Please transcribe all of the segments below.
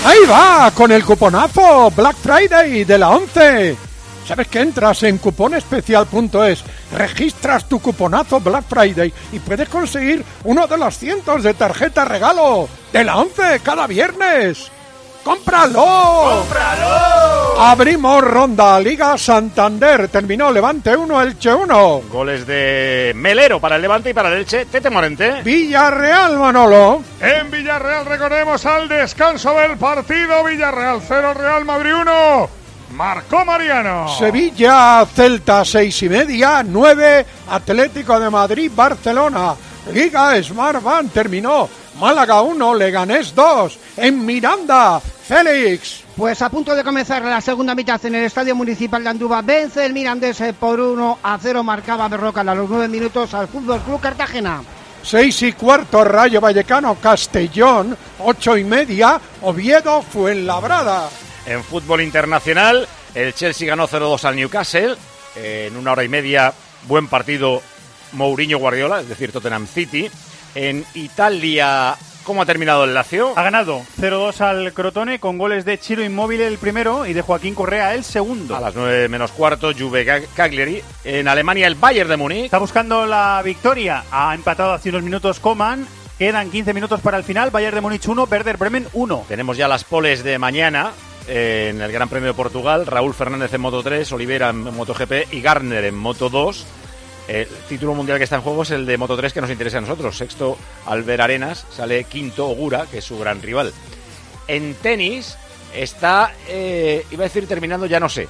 ¡Ahí va! Con el cuponazo Black Friday de la 11. ¿Sabes que entras en cuponespecial.es, registras tu cuponazo Black Friday y puedes conseguir uno de los cientos de tarjetas regalo de la 11 cada viernes? ¡Cómpralo! ¡Cómpralo! Abrimos ronda. Liga Santander. Terminó Levante 1, Elche 1. Goles de Melero para el Levante y para el Elche, Tete Morente. Villarreal, Manolo. En Villarreal recordemos al descanso del partido. Villarreal 0, Real Madrid 1. Marcó Mariano. Sevilla, Celta 6:30, 9, Atlético de Madrid, Barcelona. Liga Smartbank terminó. Málaga 1, Leganés 2. En Miranda, Félix. Pues a punto de comenzar la segunda mitad en el Estadio Municipal de Andúba, vence el Mirandés por 1-0, marcaba Berrocal a los 9 minutos al Fútbol Club Cartagena. 6:15, Rayo Vallecano, Castellón, 8:30, Oviedo, Fuenlabrada. En fútbol internacional, el Chelsea ganó 0-2 al Newcastle. En 1 hora y media, buen partido Mourinho-Guardiola, es decir, Tottenham City. En Italia, ¿cómo ha terminado el Lazio? Ha ganado 0-2 al Crotone con goles de Ciro Immobile el primero y de Joaquín Correa el segundo. A las 9 menos cuarto, Juve Cagliari. En Alemania, el Bayern de Múnich. Está buscando la victoria. Ha empatado hace unos minutos Coman. Quedan 15 minutos para el final. Bayern de Múnich 1, Werder Bremen 1. Tenemos ya las poles de mañana. En el Gran Premio de Portugal, Raúl Fernández en Moto 3, Oliveira en MotoGP y Gardner en Moto 2. El título mundial que está en juego es el de Moto 3 que nos interesa a nosotros. Sexto, Albert Arenas, sale quinto Ogura, que es su gran rival. En tenis está, iba a decir terminando, ya no sé,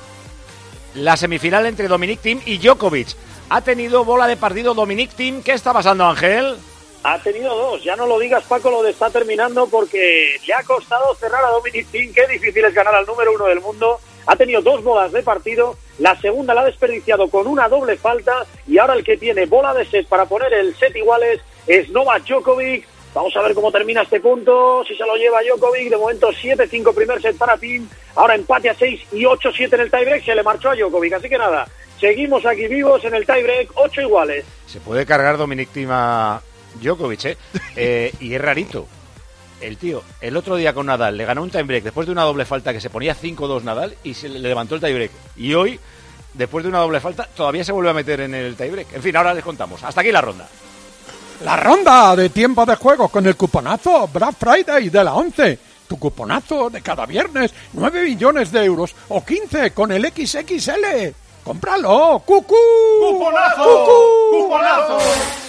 la semifinal entre Dominic Thiem y Djokovic. Ha tenido bola de partido Dominic Thiem. ¿Qué está pasando, Ángel? Ha tenido dos, ya no lo digas, Paco, lo de está terminando porque le ha costado cerrar a Dominic Thiem. Qué difícil es ganar al número 1 del mundo. Ha tenido dos bolas de partido, la segunda la ha desperdiciado con una doble falta y ahora el que tiene bola de set para poner el set iguales es Novak Djokovic. Vamos a ver cómo termina este punto, si se lo lleva Djokovic. De momento 7-5 primer set para Thiem, ahora empate a 6 y 8-7 en el tiebreak, se le marchó a Djokovic, así que nada, seguimos aquí vivos en el tiebreak, 8 iguales. Se puede cargar Dominic Thiem a Djokovic, y es rarito. El tío, el otro día con Nadal, le ganó un tiebreak después de una doble falta que se ponía 5-2 Nadal y se le levantó el tiebreak. Y hoy, después de una doble falta, todavía se vuelve a meter en el tiebreak. En fin, ahora les contamos. Hasta aquí la ronda. La ronda de tiempo de juego con el cuponazo Black Friday de la 11. Tu cuponazo de cada viernes, 9 millones de euros o 15 con el XXL. ¡Cómpralo! ¡Cucú! ¡Cuponazo! ¡Cucú! ¡Cuponazo!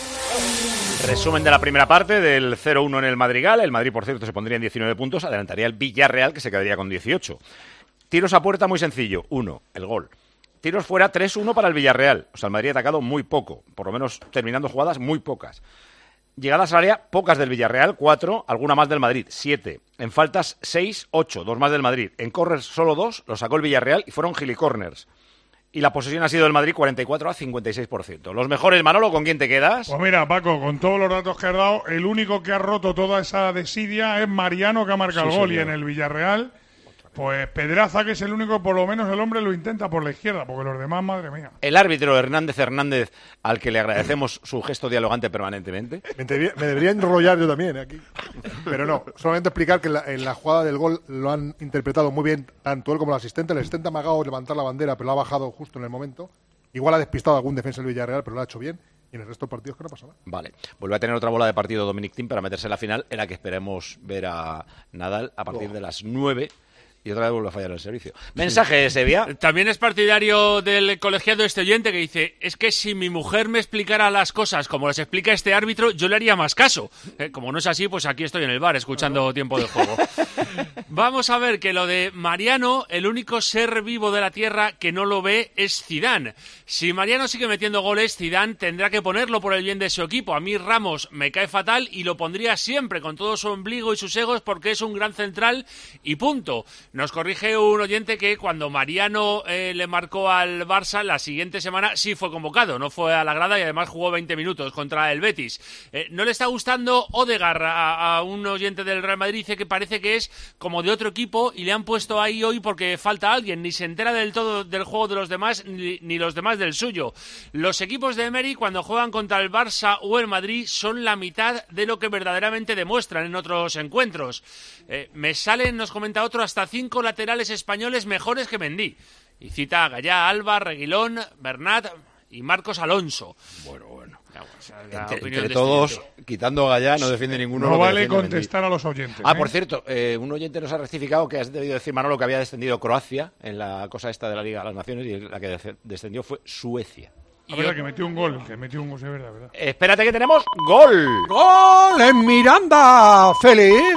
Resumen de la primera parte del 0-1 en el Madrigal. El Madrid, por cierto, se pondría en 19 puntos. Adelantaría el Villarreal, que se quedaría con 18. Tiros a puerta muy sencillo. 1, el gol. Tiros fuera, 3-1 para el Villarreal. O sea, el Madrid ha atacado muy poco. Por lo menos terminando jugadas, muy pocas. Llegadas al área, pocas del Villarreal, 4. Alguna más del Madrid, 7. En faltas, 6, 8. 2 más del Madrid. En corners, solo 2. Lo sacó el Villarreal y fueron gilicorners. Y la posesión ha sido del Madrid 44 a 56%. Los mejores, Manolo, ¿con quién te quedas? Pues mira, Paco, con todos los datos que has dado, el único que ha roto toda esa desidia es Mariano, que ha marcado el gol. Y en el Villarreal, pues Pedraza, que es el único, por lo menos el hombre lo intenta por la izquierda, porque los demás, madre mía. El árbitro Hernández, al que le agradecemos su gesto dialogante permanentemente. Me debería enrollar yo también aquí. Pero no, solamente explicar que en la jugada del gol lo han interpretado muy bien tanto él como el asistente. El asistente ha amagado levantar la bandera, pero la ha bajado justo en el momento. Igual ha despistado a algún defensa del Villarreal, pero lo ha hecho bien. Y en el resto de partidos que no pasa nada. Vale, vuelve a tener otra bola de partido Dominic Thiem para meterse en la final, en la que esperemos ver a Nadal a partir de las 9. Y otra vez vuelve a fallar el servicio. Mensaje, Sevilla. También es partidario del colegiado este oyente que dice: es que si mi mujer me explicara las cosas como las explica este árbitro, yo le haría más caso. Como no es así, pues aquí estoy en el bar escuchando tiempo de juego. Vamos a ver que lo de Mariano, el único ser vivo de la tierra que no lo ve es Zidane. Si Mariano sigue metiendo goles, Zidane tendrá que ponerlo por el bien de su equipo. A mí Ramos me cae fatal y lo pondría siempre con todo su ombligo y sus egos porque es un gran central y punto. Nos corrige un oyente que cuando Mariano le marcó al Barça, la siguiente semana sí fue convocado, no fue a la grada y además jugó 20 minutos contra el Betis. No le está gustando Odegaard a un oyente del Real Madrid, dice que parece que es como de otro equipo y le han puesto ahí hoy porque falta alguien, ni se entera del todo del juego de los demás ni los demás del suyo. Los equipos de Emery cuando juegan contra el Barça o el Madrid son la mitad de lo que verdaderamente demuestran en otros encuentros. Me salen, nos comenta otro, hasta 5 laterales españoles mejores que Mendy. Y cita a Gallá, Alba, Reguilón, Bernat y Marcos Alonso. Bueno. Entre todos, quitando a Gallá, no defiende ninguno. No vale contestar a los oyentes. Por cierto, un oyente nos ha rectificado que has debido decir, Manolo, que había descendido Croacia en la cosa esta de la Liga de las Naciones y la que descendió fue Suecia. La verdad, que metió un gol, es verdad. Espérate que tenemos gol. ¡Gol en Miranda! ¡Feliz!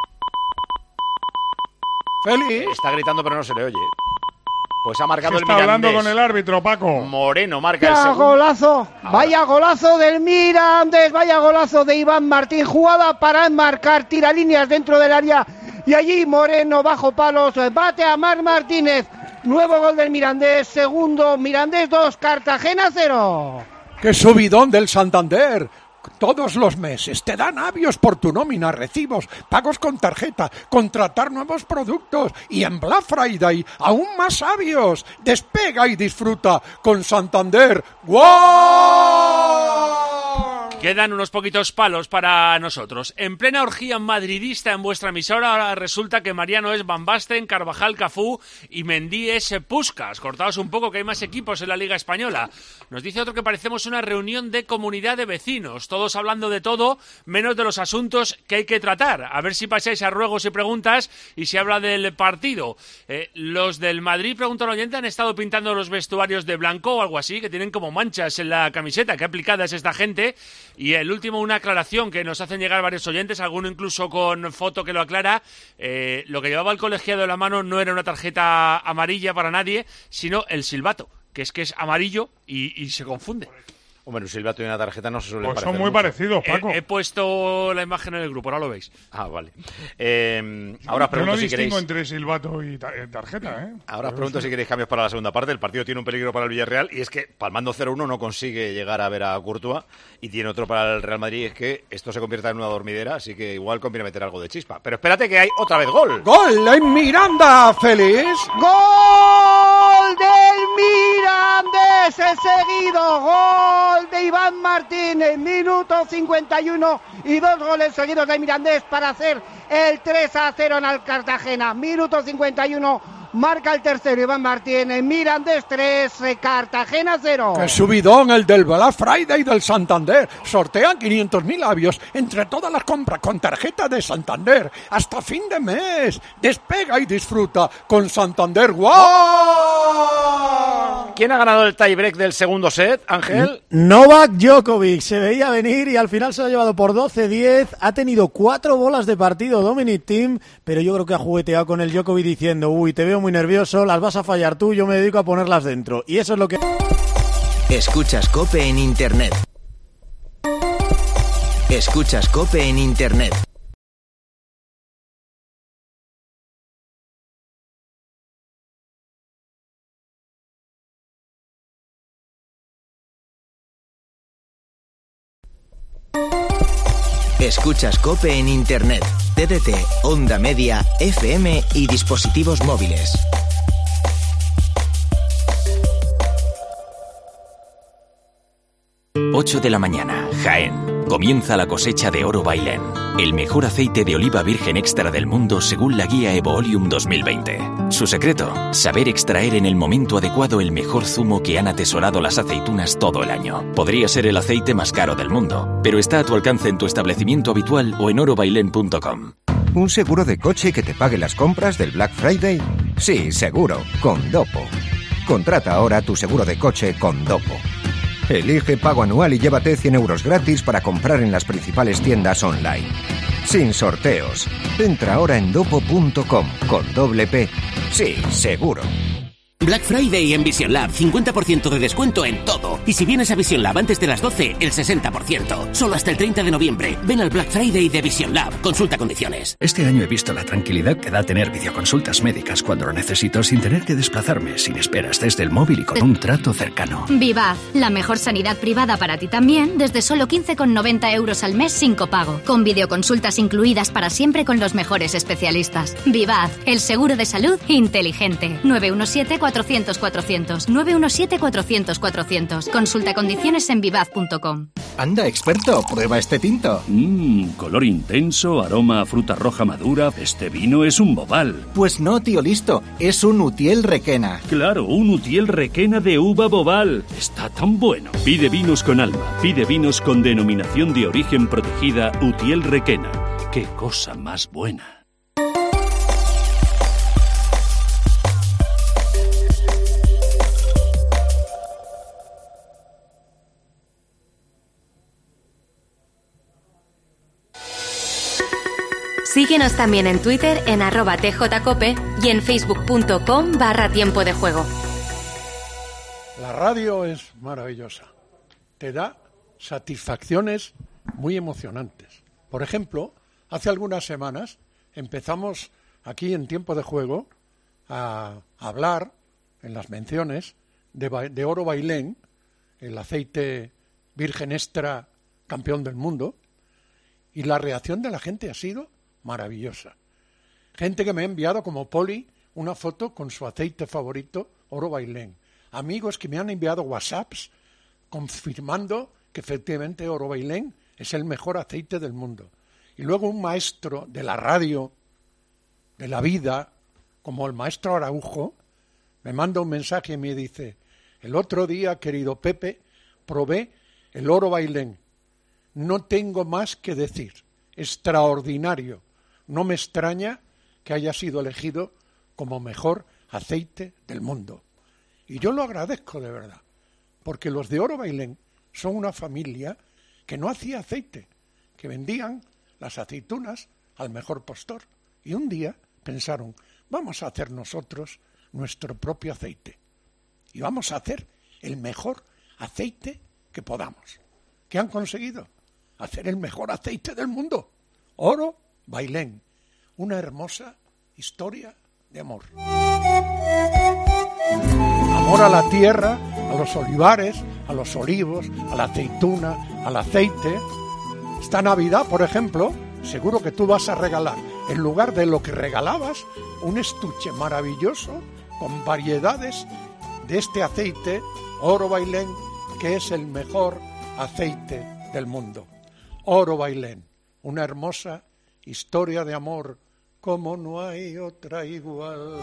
¡Feliz! Está gritando pero no se le oye. Pues ha marcado el Mirandés. Está hablando con el árbitro, Paco. Moreno marca el ¡Vaya segundo. golazo! ¡Vaya golazo del Mirandés! ¡Vaya golazo de Iván Martín! Jugada para enmarcar, tira líneas dentro del área. Y allí Moreno, bajo palos, bate a Marc Martínez. Nuevo gol del Mirandés, segundo Mirandés 2, Cartagena 0. ¡Qué subidón del Santander! Todos los meses te dan avios por tu nómina, recibos, pagos con tarjeta, contratar nuevos productos y en Black Friday aún más avios. Despega y disfruta con Santander. ¡Guau! Quedan unos poquitos palos para nosotros. En plena orgía madridista en vuestra emisora, ahora resulta que Mariano es Van Basten, Carvajal, Cafú y Mendy es Puskás. Cortaos un poco que hay más equipos en la Liga Española. Nos dice otro que parecemos una reunión de comunidad de vecinos, todos hablando de todo, menos de los asuntos que hay que tratar. A ver si pasáis a ruegos y preguntas y se habla del partido. Los del Madrid, pregunta el oyente, han estado pintando los vestuarios de blanco o algo así, que tienen como manchas en la camiseta. ¿Qué aplicada es esta gente? Y el último, una aclaración que nos hacen llegar varios oyentes, alguno incluso con foto que lo aclara. Lo que llevaba el colegiado en la mano no era una tarjeta amarilla para nadie, sino el silbato, que es amarillo y se confunde. Hombre, un silbato y una tarjeta no se suelen parecer. Son muy mucho. parecidos, Paco. He puesto la imagen en el grupo, ahora lo veis. Ah, vale. Ahora os pregunto Yo no si queréis. distingo entre silbato y tarjeta, Ahora os pregunto si queréis cambios para la segunda parte. El partido tiene un peligro para el Villarreal y es que palmando 0-1 no consigue llegar a ver a Courtois y tiene otro para el Real Madrid, es que esto se convierta en una dormidera, así que igual conviene meter algo de chispa. Pero espérate que hay otra vez gol. ¡Gol en Miranda, Feliz! ¡Gol del Mirandés! Seguido, gol de Iván Martínez, minuto 51 y 2 goles seguidos de Mirandés para hacer el 3-0 en el Cartagena. Minuto 51, marca el tercero Iván Martínez, Mirandés 3, Cartagena 0. ¡Qué subidón el del Black Friday del Santander! Sortean 500.000 avios entre todas las compras con tarjeta de Santander hasta fin de mes. Despega y disfruta con Santander. ¡Guau! ¿Quién ha ganado el tiebreak del segundo set, Ángel? Novak Djokovic. Se veía venir y al final se lo ha llevado por 12-10. Ha tenido 4 bolas de partido Dominic Thiem, pero yo creo que ha jugueteado con el Djokovic diciendo: uy, te veo muy nervioso, las vas a fallar tú, yo me dedico a ponerlas dentro. Y eso es lo que... Escuchas COPE en Internet. Escuchas COPE en Internet. Escuchas COPE en Internet, TDT, Onda Media, FM y dispositivos móviles. Ocho de la mañana, Jaén. Comienza la cosecha de Oro Bailén, el mejor aceite de oliva virgen extra del mundo según la guía Evoolium 2020. Su secreto, saber extraer en el momento adecuado el mejor zumo que han atesorado las aceitunas todo el año. Podría ser el aceite más caro del mundo, pero está a tu alcance en tu establecimiento habitual o en orobailén.com. ¿Un seguro de coche que te pague las compras del Black Friday? Sí, seguro, con Dopo. Contrata ahora tu seguro de coche con Dopo. Elige pago anual y llévate 100 euros gratis para comprar en las principales tiendas online. Sin sorteos. Entra ahora en dopo.com con doble P. Sí, seguro. Black Friday en Vision Lab, 50% de descuento en todo. Y si vienes a Vision Lab antes de las 12, el 60%. Solo hasta el 30 de noviembre. Ven al Black Friday de Vision Lab. Consulta condiciones. Este año he visto la tranquilidad que da tener videoconsultas médicas cuando lo necesito sin tener que desplazarme, sin esperas desde el móvil y con un trato cercano. Vivaz, la mejor sanidad privada para ti también, desde solo 15,90 euros al mes sin copago. Con videoconsultas incluidas para siempre con los mejores especialistas. Vivaz, el seguro de salud inteligente. 917-400-400. 917-400-400. Consulta condiciones en vivaz.com. Anda, experto, prueba este tinto. Color intenso, aroma a fruta roja madura. Este vino es un Bobal. Pues no, tío listo, es un Utiel Requena. Claro, un Utiel Requena de uva Bobal. Está tan bueno. Pide vinos con alma, pide vinos con denominación de origen protegida Utiel Requena. ¡Qué cosa más buena! Síguenos también en Twitter en @tjcope y en facebook.com/tiempo de juego. La radio es maravillosa. Te da satisfacciones muy emocionantes. Por ejemplo, hace algunas semanas empezamos aquí en Tiempo de Juego a hablar en las menciones de Oro Bailén, el aceite virgen extra campeón del mundo, y la reacción de la gente ha sido maravillosa. Gente que me ha enviado como Poli una foto con su aceite favorito, Oro Bailén. Amigos que me han enviado WhatsApps confirmando que efectivamente Oro Bailén es el mejor aceite del mundo. Y luego un maestro de la radio, de la vida, como el maestro Araujo, me manda un mensaje y me dice: el otro día, querido Pepe, probé el Oro Bailén. No tengo más que decir. Extraordinario. No me extraña que haya sido elegido como mejor aceite del mundo. Y yo lo agradezco de verdad, porque los de Oro Bailén son una familia que no hacía aceite, que vendían las aceitunas al mejor postor. Y un día pensaron, vamos a hacer nosotros nuestro propio aceite. Y vamos a hacer el mejor aceite que podamos. ¿Qué han conseguido? Hacer el mejor aceite del mundo. Oro Bailén. Una hermosa historia de amor. Amor a la tierra, a los olivares, a los olivos, a la aceituna, al aceite. Esta Navidad, por ejemplo, seguro que tú vas a regalar, en lugar de lo que regalabas, un estuche maravilloso con variedades de este aceite, Oro Bailén, que es el mejor aceite del mundo. Oro Bailén, una hermosa historia de amor como no hay otra igual.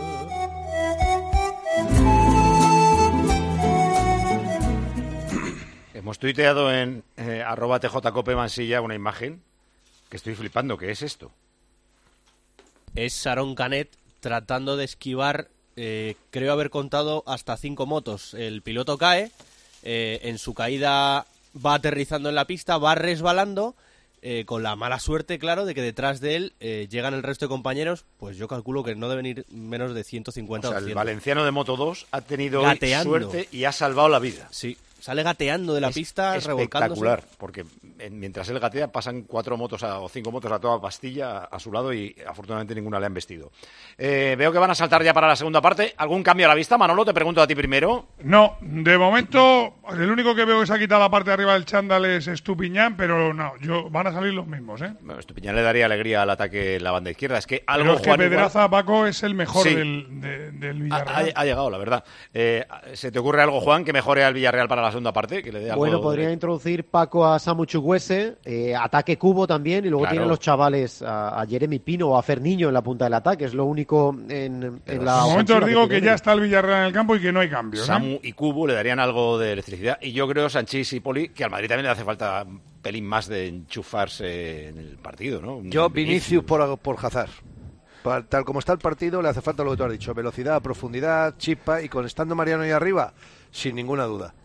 Hemos tuiteado en @tjcopemansilla una imagen que estoy flipando. ¿Qué es esto? Es Sharon Canet tratando de esquivar, creo haber contado, hasta 5 motos. El piloto cae, en su caída va aterrizando en la pista, va resbalando, con la mala suerte, claro, de que detrás de él llegan el resto de compañeros. Pues yo calculo que no deben ir menos de 150 o 200. El valenciano de Moto 2 ha tenido hoy suerte y ha salvado la vida. Sí, sale gateando de la pista, revolcándose. Espectacular, porque mientras él gatea pasan 4 motos o 5 motos a toda pastilla a su lado y afortunadamente ninguna le han vestido. Veo que van a saltar ya para la segunda parte. ¿Algún cambio a la vista? Manolo, te pregunto a ti primero. No, de momento el único que veo que se ha quitado la parte de arriba del chándal es Estupiñán, pero no, van a salir los mismos, ¿eh? Bueno, Estupiñán le daría alegría al ataque en la banda izquierda. Es que algo, pero es que Juan, Pedraza, igual... Paco, es el mejor sí. del Villarreal. Ha llegado, la verdad. ¿Se te ocurre algo, Juan, que mejore al Villarreal para la segunda parte? Que le dé algo podría introducir Paco a Samu Chukwueze, ataque Cubo también, y luego tienen los chavales a Jeremy Pino o a Ferniño en la punta del ataque. Es lo único en la... De momento os digo que ya está el Villarreal en el campo y que no hay cambios. Samu y Cubo le darían algo de electricidad. Y yo creo, Sanchís y Poli, que al Madrid también le hace falta un pelín más de enchufarse en el partido, ¿no? Yo, Vinicius por Hazard. Tal como está el partido, le hace falta lo que tú has dicho: velocidad, profundidad, chispa, y con estando Mariano ahí arriba, sin ninguna duda.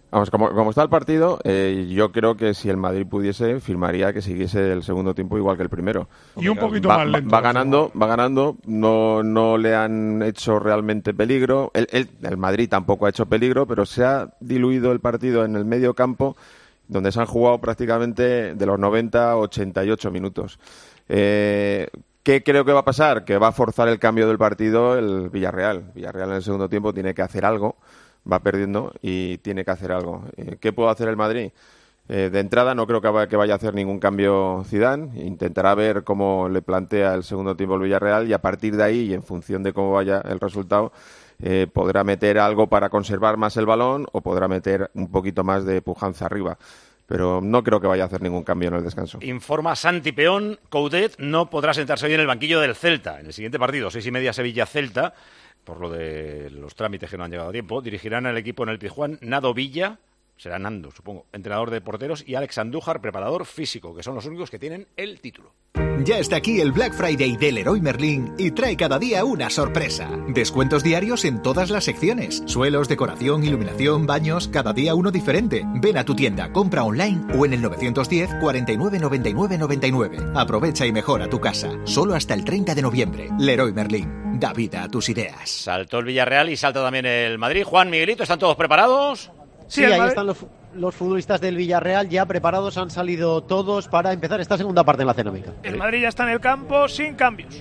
Vamos, como está el partido, yo creo que si el Madrid pudiese, firmaría que siguiese el segundo tiempo igual que el primero. Y un poquito más lento. Va ganando, no le han hecho realmente peligro. El Madrid tampoco ha hecho peligro, pero se ha diluido el partido en el medio campo, donde se han jugado prácticamente de los 90 a 88 minutos. ¿Qué creo que va a pasar? Que va a forzar el cambio del partido el Villarreal. Villarreal en el segundo tiempo tiene que hacer algo. Va perdiendo y tiene que hacer algo. ¿Qué puede hacer el Madrid? De entrada no creo que vaya a hacer ningún cambio Zidane. Intentará ver cómo le plantea el segundo tiempo el Villarreal y a partir de ahí, y en función de cómo vaya el resultado, podrá meter algo para conservar más el balón o podrá meter un poquito más de pujanza arriba. Pero no creo que vaya a hacer ningún cambio en el descanso. Informa Santi Peón, Coudet no podrá sentarse hoy en el banquillo del Celta. En el siguiente partido, 6:30 Sevilla-Celta, por lo de los trámites que no han llegado a tiempo, dirigirán al equipo en el Pizjuán Nado Villa, será Nando, supongo, entrenador de porteros, y Alex Andújar, preparador físico, que son los únicos que tienen el título. Ya está aquí el Black Friday del Leroy Merlin y trae cada día una sorpresa. Descuentos diarios en todas las secciones. Suelos, decoración, iluminación, baños, cada día uno diferente. Ven a tu tienda, compra online o en el 910 49 99 99. Aprovecha y mejora tu casa. Solo hasta el 30 de noviembre. Leroy Merlin. Da vida a tus ideas. Saltó el Villarreal y salta también el Madrid. Juan, Miguelito, ¿están todos preparados? Sí, ahí están los futbolistas del Villarreal ya preparados, han salido todos para empezar esta segunda parte en la cerámica. El Madrid ya está en el campo sin cambios.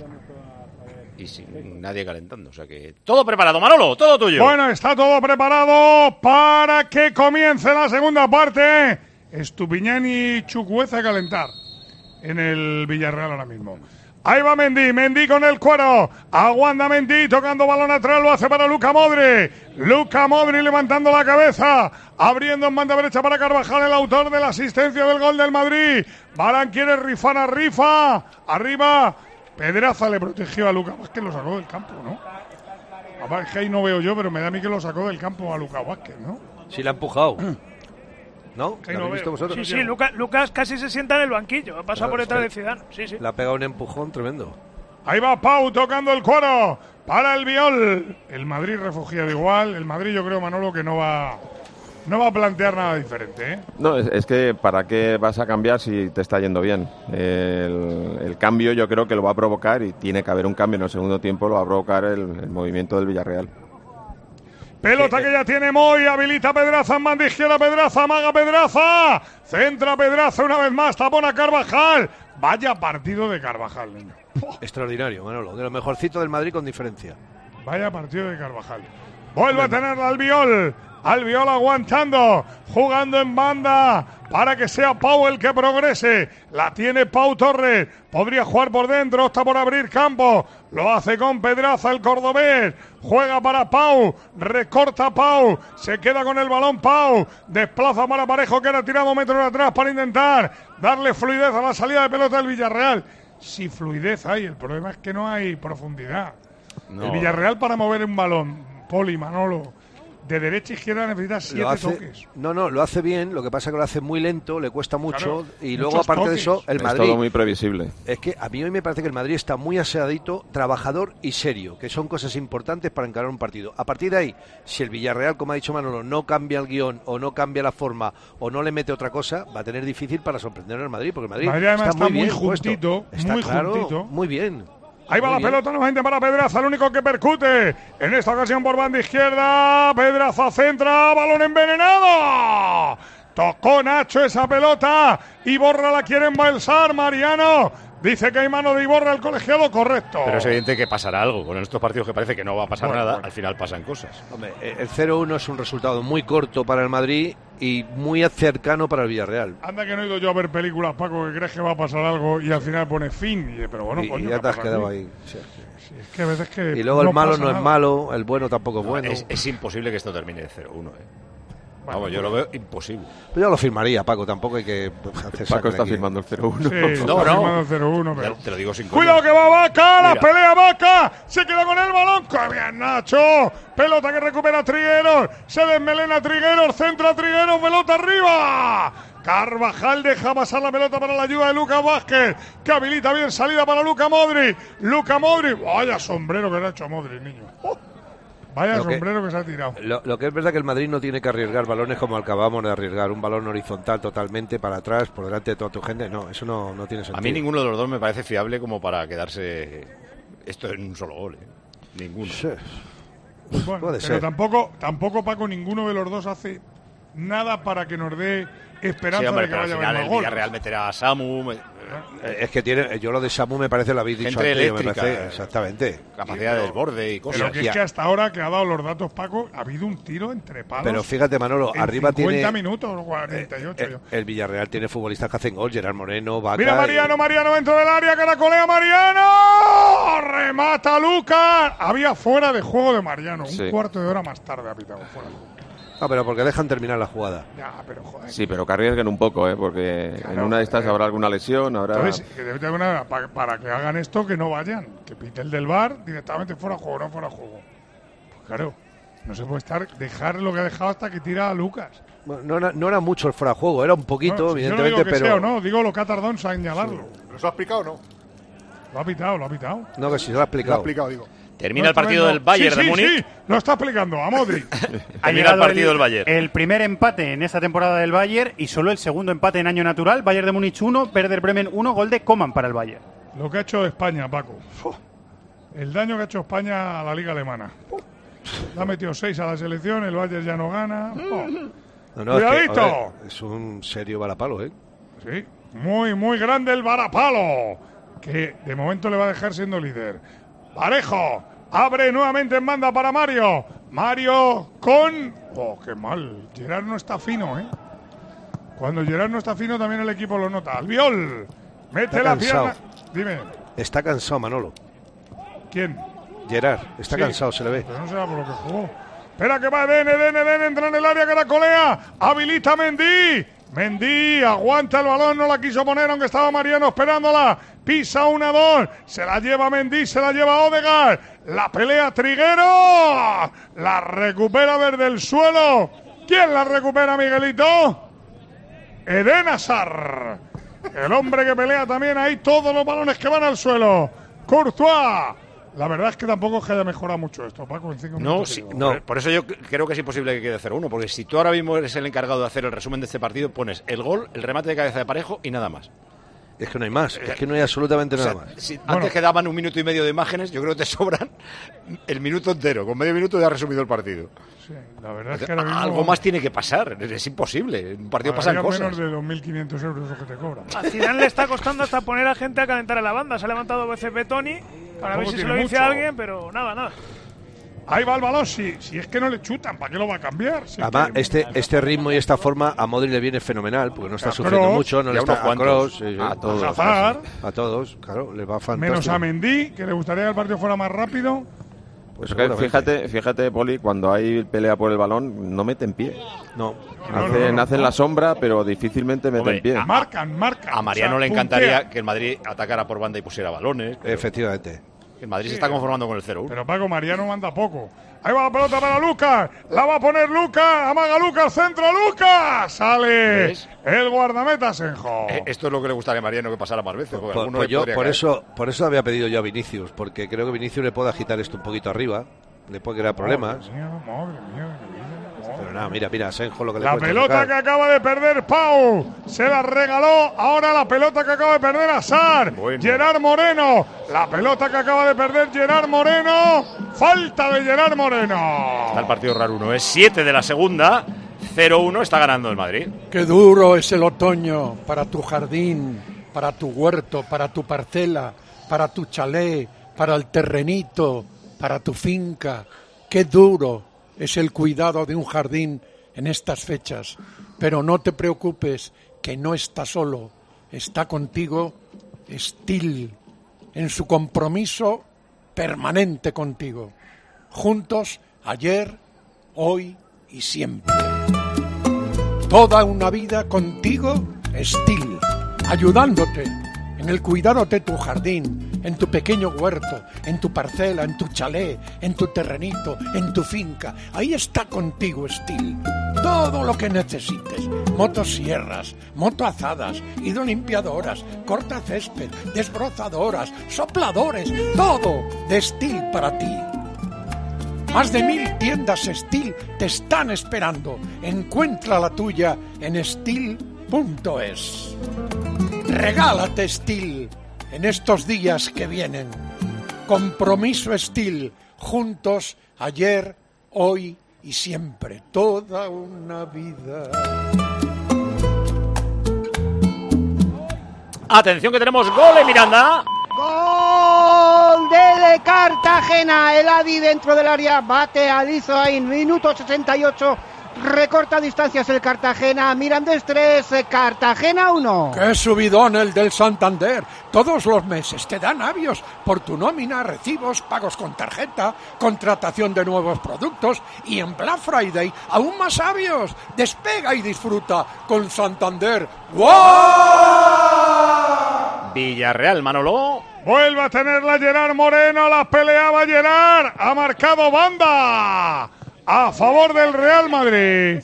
Y sin nadie calentando, o sea que todo preparado. Manolo, todo tuyo. Bueno, está todo preparado para que comience la segunda parte. Estupiñán y Chukwueze a calentar en el Villarreal ahora mismo. Ahí va Mendy con el cuero, aguanta Mendy, tocando balón atrás, lo hace para Luka Modric levantando la cabeza, abriendo en banda derecha para Carvajal, el autor de la asistencia del gol del Madrid. Varane quiere rifar, arriba, Pedraza le protegió a Lucas Vázquez, lo sacó del campo, ¿no? Es que ahí no veo yo, pero me da a mí que lo sacó del campo a Lucas Vázquez, ¿no? Sí, le ha empujado. ¿No? ¿Lo habéis visto vosotros? Sí, Lucas casi se sienta en el banquillo. Ha pasado por detrás de Zidane. Sí. Le ha pegado un empujón tremendo. Ahí va Pau tocando el cuero para el Biol. El Madrid refugiado igual. El Madrid, yo creo, Manolo, que no va a plantear nada diferente, ¿eh? No, es que ¿para qué vas a cambiar si te está yendo bien? El cambio yo creo que lo va a provocar, y tiene que haber un cambio en el segundo tiempo, lo va a provocar el movimiento del Villarreal. Pelota que ya tiene Moy, habilita Pedraza en banda izquierda, Pedraza, amaga Pedraza, centra Pedraza una vez más, tapona Carvajal. Vaya partido de Carvajal, niño. Extraordinario, Manolo, de lo mejorcito del Madrid con diferencia. Vaya partido de Carvajal. Vuelve a tener al Biol aguantando, jugando en banda para que sea Pau el que progrese. La tiene Pau Torres, podría jugar por dentro, opta por abrir campo, lo hace con Pedraza el cordobés, juega para Pau, recorta Pau, se queda con el balón Pau, desplaza para Parejo que era tirado metros atrás para intentar darle fluidez a la salida de pelota del Villarreal. Sí, fluidez hay, el problema es que no hay profundidad. No. El Villarreal para mover un balón, Poli, Manolo, de derecha a izquierda necesita 7 toques. No, lo hace bien, lo que pasa es que lo hace muy lento, le cuesta mucho, claro, y luego aparte toques. De eso, el Madrid... Es todo muy previsible. Es que a mí hoy me parece que el Madrid está muy aseadito, trabajador y serio, que son cosas importantes para encarar un partido. A partir de ahí, si el Villarreal, como ha dicho Manolo, no cambia el guión o no cambia la forma o no le mete otra cosa, va a tener difícil para sorprender al Madrid, porque el Madrid está muy juntito, muy bien. Ahí va la pelota nuevamente para Pedraza, el único que percute. En esta ocasión por banda izquierda. Pedraza centra, balón envenenado. Tocó Nacho esa pelota. Iborra la quiere embalsar, Mariano. Dice que hay mano de Iborra, el colegiado, correcto. Pero es evidente que pasará algo. Con estos partidos que parece que no va a pasar nada, al final pasan cosas. Hombre, el 0-1 es un resultado muy corto para el Madrid y muy cercano para el Villarreal. Anda que no he ido yo a ver películas, Paco, que crees que va a pasar algo y al final pone fin. Pero bueno, y ya te has quedado ahí. Sí, es que a veces que y luego el malo no es malo, el bueno tampoco es bueno. Es imposible que esto termine de 0-1, Vamos, yo lo veo imposible. Pero yo lo firmaría, Paco, tampoco hay que hacer Paco está firmando el 0-1. Sí, no, firmando el 0-1, pero... Te lo digo sin ¡cuidado que va Vaca! ¡La pelea Vaca! ¡Se queda con el balón! ¡Qué bien, Nacho! Pelota que recupera Trigueros. Se desmelena Trigueros. Centra Trigueros. Pelota arriba. Carvajal deja pasar la pelota para la ayuda de Lucas Vázquez, que habilita bien salida para Luka Modric. Vaya sombrero que le ha hecho a Modric, niño. Vaya sombrero que se ha tirado. Lo que es verdad que el Madrid no tiene que arriesgar balones como acabamos de arriesgar, un balón horizontal totalmente para atrás, por delante de toda tu gente. No, eso no tiene sentido. A mí ninguno de los dos me parece fiable como para quedarse esto en un solo gol. Ninguno. Sí. Bueno, puede pero ser. tampoco, Paco, ninguno de los dos hace nada para que nos dé esperanza de que vaya a haber más el gol. Villarreal meterá a Samu. Es que yo lo de Samu me parece, lo habéis dicho Gente antes, eléctrica, me parece, exactamente. Capacidad de desborde y cosas. Pero que es que hasta ahora que ha dado los datos, Paco, ha habido un tiro entre palos. Pero fíjate, Manolo, en arriba 50 tiene minutos, 48. el Villarreal tiene futbolistas que hacen gol, Gerard Moreno, Vaca. Mira Mariano dentro del área, caracolea Mariano, remata Lucas. Había fuera de juego de Mariano, un cuarto de hora más tarde ha pitado fuera de juego. Ah, pero porque dejan terminar la jugada. Ya, pero joder. Sí, pero que arriesguen un poco, porque en una de estas habrá alguna lesión, Entonces, que debe tener para que hagan esto, que no vayan, que pite el del VAR directamente fuera de juego, no fuera de juego. Pues claro, no se puede dejar lo que ha dejado hasta que tira a Lucas. Bueno, no era mucho el fuera de juego, era un poquito, Bueno, evidentemente, yo no digo que pero... sea o no, digo lo que ha tardado en señalarlo. ¿Pero se lo ha explicado o no? Lo ha pitado. No, que sí, lo ha explicado. Lo ha explicado, digo. Termina el partido del Bayern de Múnich. Sí, lo está explicando a Modric. Termina el partido del Bayern. El primer empate en esta temporada del Bayern y solo el segundo empate en año natural. Bayern de Múnich 1, Werder Bremen 1, gol de Coman para el Bayern. Lo que ha hecho España, Paco. El daño que ha hecho España a la liga alemana. Le ha metido 6 a la selección, el Bayern ya no gana. ¡Cuidadito! Es un serio varapalo, ¿eh? Sí, muy grande el varapalo, que de momento le va a dejar siendo líder. Parejo, abre nuevamente en banda para Mario. Mario con... ¡Oh, qué mal! Gerard no está fino, ¿eh? Cuando Gerard no está fino también el equipo lo nota. Albiol, mete la pierna. Dime. Está cansado, Manolo. ¿Quién? Gerard, está cansado, se le ve. Pero no será por lo que jugó. Espera que va Eden, entra en el área, caracolea, habilita a Mendy, aguanta el balón, no la quiso poner aunque estaba Mariano esperándola, pisa 1-2, se la lleva Mendy, se la lleva Odegaard, la pelea Triguero, la recupera desde el suelo. ¿Quién la recupera, Miguelito? Eden Hazard, el hombre que pelea también ahí todos los balones que van al suelo. Courtois. La verdad es que tampoco es que haya mejorado mucho esto, Paco, en 5 minutos. No, por eso yo creo que es imposible que quede 0-1, porque si tú ahora mismo eres el encargado de hacer el resumen de este partido, pones el gol, el remate de cabeza de Parejo y nada más. Es que no hay más, es que no hay absolutamente nada más. Si antes quedaban 1 minuto y medio de imágenes, yo creo que te sobran el minuto entero. Con medio minuto ya has resumido el partido. Sí, la verdad es que ahora mismo... Algo más tiene que pasar, es imposible. En un partido pasan cosas. menos de 2.500 euros lo que te cobran. A Zidane le está costando hasta poner a gente a calentar en la banda. Se ha levantado 2 veces Betoni para ver si se lo dice a alguien, pero nada. Ahí va el balón, si es que no le chutan, ¿para qué lo va a cambiar? Si además, este ritmo y esta forma a Modric le viene fenomenal, porque no está sufriendo mucho, no le está a Kroos, a todos, claro, le va fantástico. Menos a Mendy, que le gustaría que el partido fuera más rápido. Pues fíjate, Poli, cuando hay pelea por el balón, no meten pie. No. Hacen la sombra, pero difícilmente meten pie. Marcan. A Mariano le encantaría que el Madrid atacara por banda y pusiera balones. Efectivamente. El Madrid se está conformando con el 0-1. Pero Paco, Mariano manda poco. Ahí va la pelota para Lucas. La va a poner Lucas. Amaga Lucas, centro Lucas. Sale el guardameta Senjo. Esto es lo que le gustaría a Mariano que pasara más veces. Por eso había pedido yo a Vinicius, porque creo que Vinicius le puede agitar esto un poquito arriba. Le puede crear problemas. Madre mía. Pero nada, mira, Senjo lo que le La pelota que acaba de perder Pau, se la regaló. Ahora la pelota que acaba de perder Hazard. Gerard Moreno. La pelota que acaba de perder Gerard Moreno. Falta de Gerard Moreno. Está el partido raro 1. Es 7 de la segunda. 0-1 está ganando el Madrid. Qué duro es el otoño para tu jardín, para tu huerto, para tu parcela, para tu chalet, para el terrenito, para tu finca. Qué duro es el cuidado de un jardín en estas fechas. Pero no te preocupes, que no está solo. Está contigo Stihl, en su compromiso permanente contigo. Juntos, ayer, hoy y siempre. Toda una vida contigo, Stihl, ayudándote en el cuidado de tu jardín, en tu pequeño huerto, en tu parcela, en tu chalet, en tu terrenito, en tu finca. Ahí está contigo Stihl. Todo lo que necesites. Motosierras, motoazadas, hidrolimpiadoras, cortacésped, desbrozadoras, sopladores, todo de Stihl para ti. Más de 1000 tiendas Steel te están esperando. Encuentra la tuya en Steel.es. Regálate Steel en estos días que vienen. Compromiso Steel. Juntos, ayer, hoy y siempre. Toda una vida. Atención que tenemos gol en Miranda. Gol de Cartagena. El Adi dentro del área. Bate a Lizoain. Minuto 68. Recorta distancias el Cartagena. Mirandés 3, Cartagena 1. ¡Qué subidón el del Santander! Todos los meses te dan avios por tu nómina, recibos, pagos con tarjeta, contratación de nuevos productos y en Black Friday aún más avios. Despega y disfruta con Santander. ¡Wow! Villarreal, Manolo. Vuelve a tenerla Gerard Moreno. La peleaba Gerard. Ha marcado banda a favor del Real Madrid.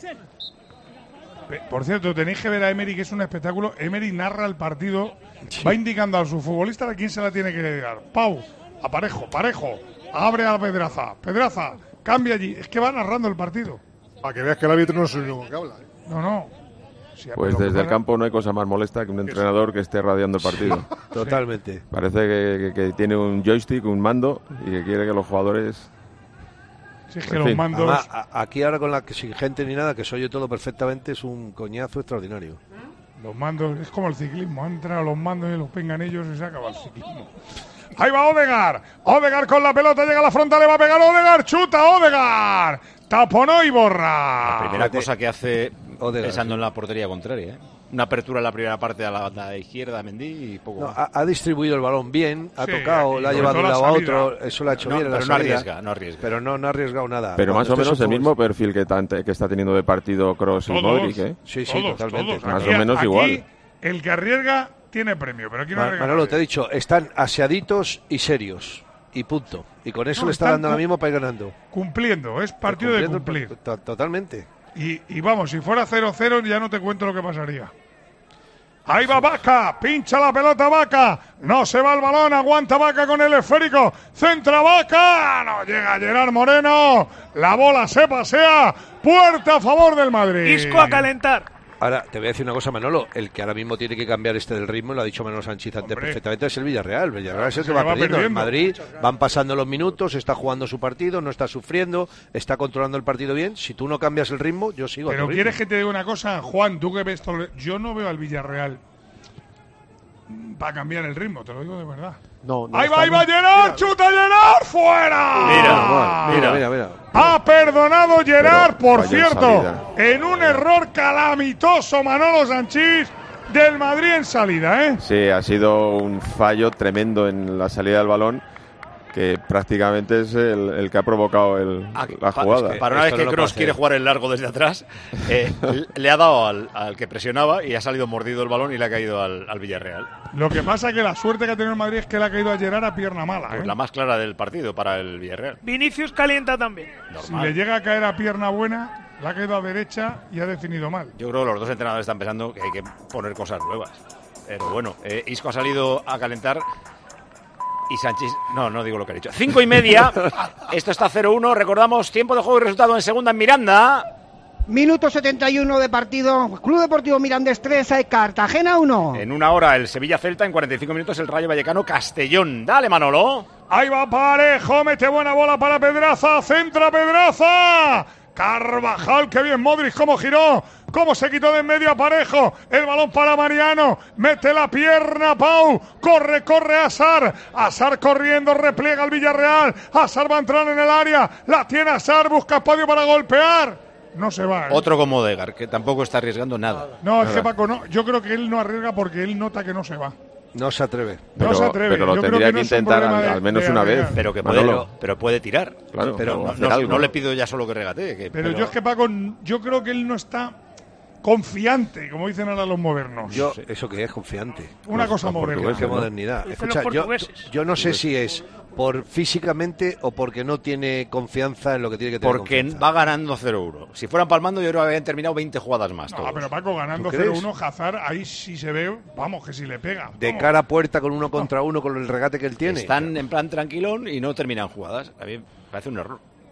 Por cierto, tenéis que ver a Emery, que es un espectáculo. Emery narra el partido, va indicando a su futbolista a quién se la tiene que dar. Pau, a Parejo, abre a Pedraza, cambia allí. Es que va narrando el partido. Para que veas que el árbitro no es el único que habla. No. Sí, pues desde el campo no hay cosa más molesta que un entrenador que esté radiando el partido. Totalmente. Parece que tiene un joystick, un mando, y que quiere que los jugadores... Sí, es que los mandos... Además, aquí ahora con la que sin gente ni nada, que se oye todo perfectamente, es un coñazo extraordinario. Los mandos, es como el ciclismo, entran a los mandos y los pingan ellos y se acaba el ciclismo. Ahí va Odegaard con la pelota, llega a la frontal, le va a pegar Odegaard, chuta Odegaard, taponó y borra. La primera cosa que hace Odegaard, pensando en la portería contraria, una apertura en la primera parte a la banda izquierda, Mendy y poco más. Ha distribuido el balón bien, ha tocado, la ha llevado de un lado a otro, eso lo ha hecho bien en la salida. No arriesga. Pero no ha arriesgado nada. Pero más o menos el mismo perfil que está teniendo de partido Kroos y Modric, ¿eh? Sí, totalmente. Todos. Más o menos igual. El que arriesga tiene premio, pero aquí no arriesga. Manolo, te he dicho, están aseaditos y serios. Y punto. Y con eso le está dando ahora mismo para ir ganando. Cumpliendo, es partido de cumplir. Totalmente. Y vamos, si fuera 0-0 ya no te cuento lo que pasaría. Ahí va Vaca, pincha la pelota Vaca, no se va el balón, aguanta Vaca con el esférico, centra Vaca, no llega Gerard Moreno, la bola se pasea, puerta a favor del Madrid. Isco a calentar. Ahora, te voy a decir una cosa, Manolo, el que ahora mismo tiene que cambiar del ritmo, lo ha dicho Manolo Sánchez antes perfectamente, es el Villarreal. Villarreal es el que va perdiendo. En Madrid van pasando los minutos, está jugando su partido, no está sufriendo, está controlando el partido bien. Si tú no cambias el ritmo, yo sigo. Pero ¿quieres que te diga una cosa, Juan? Tú que ves todo, yo no veo al Villarreal para cambiar el ritmo, te lo digo de verdad. No, ahí va Gerard, chuta Gerard, fuera. Mira. Ha perdonado Gerard, por cierto, en un error calamitoso Manolo Sanchís del Madrid en salida, ¿eh? Sí, ha sido un fallo tremendo en la salida del balón, que prácticamente es el que ha provocado la jugada. Para una vez que Kroos quiere jugar el largo desde atrás, le ha dado al que presionaba y ha salido mordido el balón y le ha caído al Villarreal. Lo que pasa es que la suerte que ha tenido el Madrid es que le ha caído a Gerard a pierna mala. Pues la más clara del partido para el Villarreal. Vinicius calienta también. Normal. Si le llega a caer a pierna buena, le ha caído a derecha y ha definido mal. Yo creo que los dos entrenadores están pensando que hay que poner cosas nuevas. Pero bueno, Isco ha salido a calentar. Y Sánchez, no digo lo que ha dicho. 5:30, esto está 0-1, recordamos, tiempo de juego y resultado en segunda en Miranda. Minuto 71 de partido, Club Deportivo Mirandés 3, Cartagena 1. En una hora el Sevilla-Celta, en 45 minutos el Rayo Vallecano-Castellón. Dale, Manolo. Ahí va Parejo, mete buena bola para Pedraza, centra Pedraza. Carvajal, qué bien Modric, cómo giró, cómo se quitó de en medio a Parejo, el balón para Mariano, mete la pierna Pau, corre Azar corriendo, repliega el Villarreal, Azar va a entrar en el área, la tiene Azar, busca espacio para golpear, no se va. Otro como Odegaard, que tampoco está arriesgando nada. No, es que Paco, no, yo creo que él no arriesga porque él nota que no se va. No se atreve. Pero lo tendría que intentar al menos una vez. Pero puede tirar. Claro, pero no le pido ya solo que regatee. Pero yo es que Paco, yo creo que él no está confiante, como dicen ahora los modernos. ¿Eso qué es confiante? Una cosa moderna. Qué modernidad. Escucha, yo no sé si es por físicamente o porque no tiene confianza en lo que tiene que tener. Porque confianza. Va ganando 0-1. Si fueran palmando, yo creo que habían terminado 20 jugadas más. No, pero Paco, ganando 0-1, Hazard, ahí sí se ve, vamos, que si le pega. De cara a puerta con 1 contra 1 con el regate que él tiene. Están en plan tranquilón y no terminan jugadas. A mí me parece un error.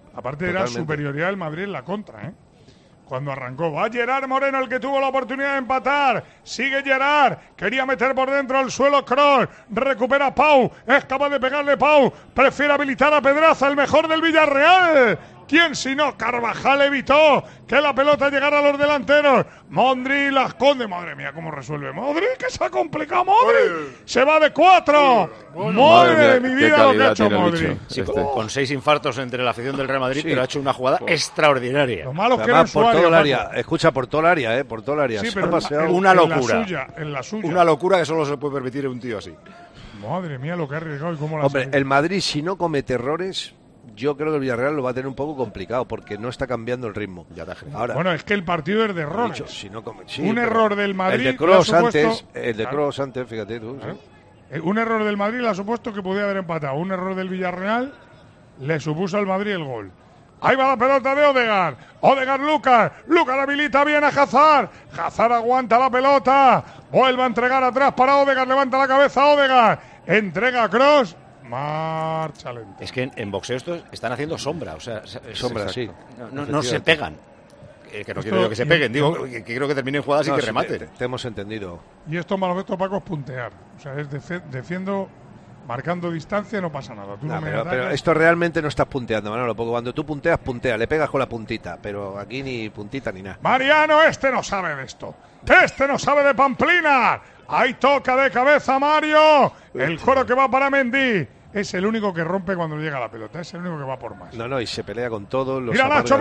Aparte era superioridad del Madrid en la contra, ¿eh? Cuando arrancó, va Gerard Moreno el que tuvo la oportunidad de empatar, sigue Gerard, quería meter por dentro al suelo Kroos, recupera Pau, es capaz de pegarle Pau, prefiere habilitar a Pedraza, el mejor del Villarreal. ¿Quién si no? Carvajal evitó que la pelota llegara a los delanteros. Modric la esconde. Madre mía, cómo resuelve Modric, que se ha complicado Modric. Se va de 4. Madre de mi vida lo que ha hecho Modric. Sí, con 6 infartos entre la afición del Real Madrid, pero ha hecho una jugada extraordinaria. Lo malo es que era por todo el área. Escucha, por todo el área, por todo el área. Sí, pero una locura. En la suya. Una locura que solo se puede permitir un tío así. Madre mía, lo que ha arriesgado y cómo la Hombre, el Madrid, si no comete errores, yo creo que el Villarreal lo va a tener un poco complicado porque no está cambiando el ritmo. Ahora, bueno, es que el partido es de errores. Sí, un error del Madrid. El de Kroos antes, fíjate tú. Claro. ¿Sí? Un error del Madrid le ha supuesto que podía haber empatado. Un error del Villarreal le supuso al Madrid el gol. Ahí va la pelota de Odegaard. Lucas habilita bien a Hazard. Hazard aguanta la pelota. Vuelve a entregar atrás para Odegaard. Levanta la cabeza Odegaard. Entrega a Kroos. Marcha lenta. Es que en boxeo estos están haciendo sombra, o sea, sombra, sí. No se pegan. Que no quiero yo que se peguen, digo que quiero que terminen jugadas y que rematen. Te hemos entendido. Y esto Malofesto, Paco, es puntear. O sea, es defiendo, marcando distancia, no pasa nada. Pero esto realmente no estás punteando, Manolo, porque cuando tú punteas, le pegas con la puntita, pero aquí ni puntita ni nada. Mariano, no sabe de esto. No sabe de Pamplina. Ahí toca de cabeza Mario. El coro que va para Mendy. Es el único que rompe cuando llega la pelota. Es el único que va por más. No, y se pelea con todos. Mira Nacho.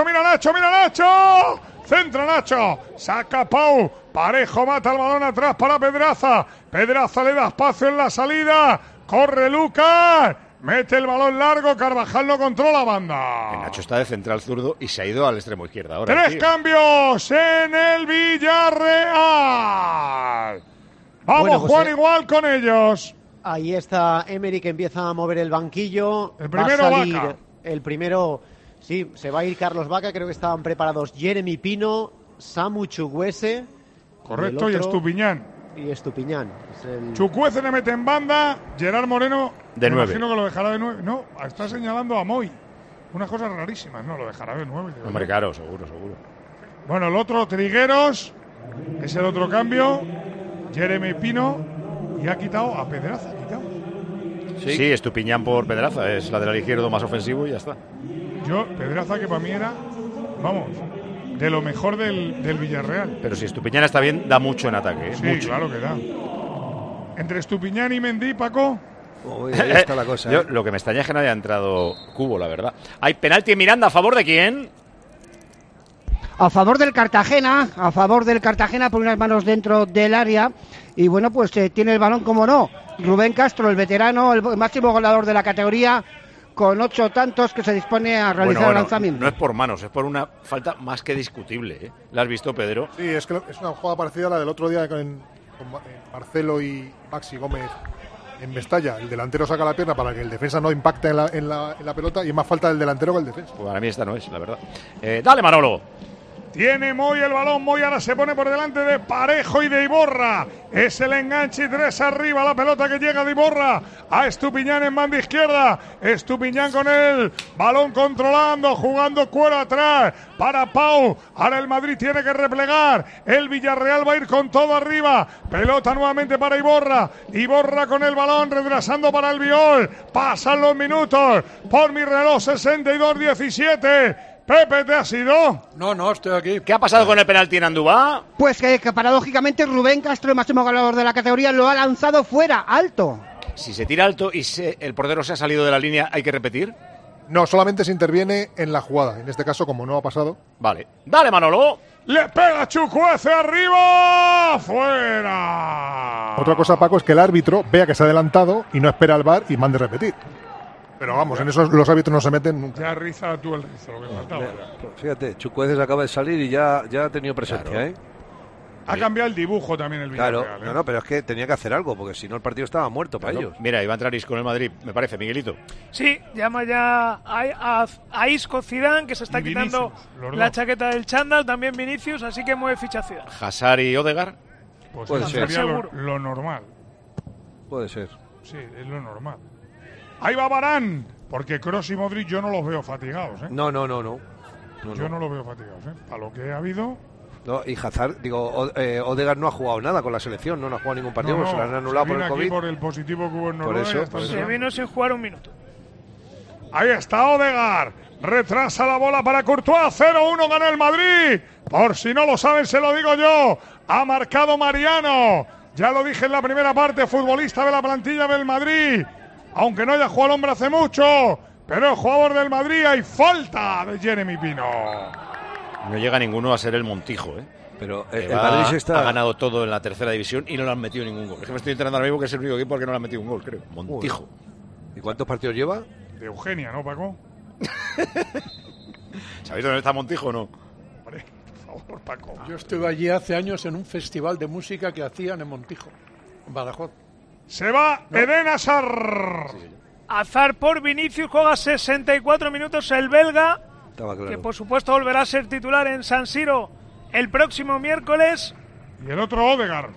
Centra Nacho. Saca Pau. Parejo mata el balón atrás para Pedraza. Pedraza le da espacio en la salida. Corre Lucas. Mete el balón largo. Carvajal no controla banda. Nacho está de central zurdo y se ha ido al extremo izquierda ahora. 3 cambios en el Villarreal. Vamos, Juan, igual con ellos. Ahí está Emery, que empieza a mover el banquillo. El primero Vaca. El primero, sí, se va a ir Carlos Vaca. Creo que estaban preparados Jeremy Pino, Samu Chukwueze. Correcto, y Estupiñán. Chukwueze le mete en banda. Gerard Moreno, de 9. Imagino que lo dejará de 9. No, está señalando a Moy. Unas cosas rarísimas, no, lo dejará de 9. Hombre, claro, seguro. Bueno, el otro, Trigueros, es el otro cambio. Jeremy Pino. Y ha quitado a Pedraza. Sí, Estupiñán por Pedraza. Es lateral izquierdo más ofensivo y ya está. Pedraza, que para mí era, vamos, de lo mejor del Villarreal. Pero si Estupiñán está bien, da mucho en ataque. Sí, mucho. Claro que da. Entre Estupiñán y Mendy, Paco. Ahí está la cosa. Yo, lo que me extraña es que no haya entrado Cubo, la verdad. Hay penalti en Miranda, ¿a favor de quién? A favor del Cartagena, por unas manos dentro del área. Y bueno, pues tiene el balón, como no, Rubén Castro, el veterano, el máximo goleador de la categoría, con 8 tantos, que se dispone a realizar el lanzamiento. No es por manos, es por una falta más que discutible, ¿eh? ¿La has visto, Pedro? Sí, es que es una jugada parecida a la del otro día con Marcelo y Maxi Gómez en Mestalla. El delantero saca la pierna para que el defensa no impacte en la pelota, y es más falta del delantero que el defensa. Pues para mí esta no es, la verdad. Dale, Manolo. Tiene Moy el balón. Moy ahora se pone por delante de Parejo y de Iborra. Es el enganche y 3 arriba. La pelota que llega de Iborra a Estupiñán en banda izquierda. Estupiñán con el balón controlando, jugando cuero atrás para Pau. Ahora el Madrid tiene que replegar. El Villarreal va a ir con todo arriba. Pelota nuevamente para Iborra. Iborra con el balón, retrasando para el Viol. Pasan los minutos. Por mi reloj, 62-17. Pepe, ¿te has ido? No, estoy aquí. ¿Qué ha pasado con el penalti en Andúba? Pues que paradójicamente Rubén Castro, el máximo goleador de la categoría, lo ha lanzado fuera, alto. Si se tira alto y el portero se ha salido de la línea, ¿hay que repetir? No, solamente se interviene en la jugada. En este caso, como no ha pasado. Vale. ¡Dale, Manolo! ¡Le pega Chukwueze arriba! ¡Fuera! Otra cosa, Paco, es que el árbitro vea que se ha adelantado y no espera al VAR y mande repetir. Pero vamos, en eso los árbitros no se meten nunca. Ya riza tú el rizo, lo que faltaba. Fíjate, Chukwueze acaba de salir y ya ha tenido presencia, claro. Ha cambiado el dibujo también el Villarreal. Claro, no, pero es que tenía que hacer algo, porque si no el partido estaba muerto para ellos. Mira, iba a entrar Isco en el Madrid, me parece, Miguelito. Sí, llama ya a Isco Zidane, que se está quitando la chaqueta del chándal, también Vinicius, así que mueve ficha Zidane. Hazard y Odegaard. Pues puede ser. Sería lo normal. Puede ser. Sí, es lo normal. Ahí va Varane. Porque Kroos y Modric yo no los veo fatigados, ¿eh? No. Yo no los veo fatigados, ¿eh? Para lo que ha habido... No, y Hazard, Odegaard no ha jugado nada con la selección, no ha jugado ningún partido, se lo han anulado por el COVID. Por el positivo que hubo en Noruega. Se vino sin jugar un minuto. Ahí está Odegaard, retrasa la bola para Courtois, 0-1 gana el Madrid. Por si no lo saben, se lo digo yo, ha marcado Mariano. Ya lo dije en la primera parte, futbolista de la plantilla del Madrid. Aunque no haya jugado el hombre hace mucho, pero es jugador del Madrid. Hay falta de Jeremy Pino. No llega ninguno a ser el Montijo, ¿eh? Pero el Madrid ha ganado todo en la tercera división y no le han metido ningún gol. Es que me estoy enterando ahora mismo que es el único equipo al que no le han metido un gol, creo. Montijo. ¿Y cuántos partidos lleva? De Eugenia, ¿no, Paco? ¿Sabéis dónde está Montijo o no? Hombre, por favor, Paco. Yo estuve allí hace años en un festival de música que hacían en Montijo, en Badajoz. Se va Eden Hazard. Hazard por Vinicius, juega 64 minutos el belga, claro. Que por supuesto volverá a ser titular en San Siro el próximo miércoles. Y el otro Odegaard.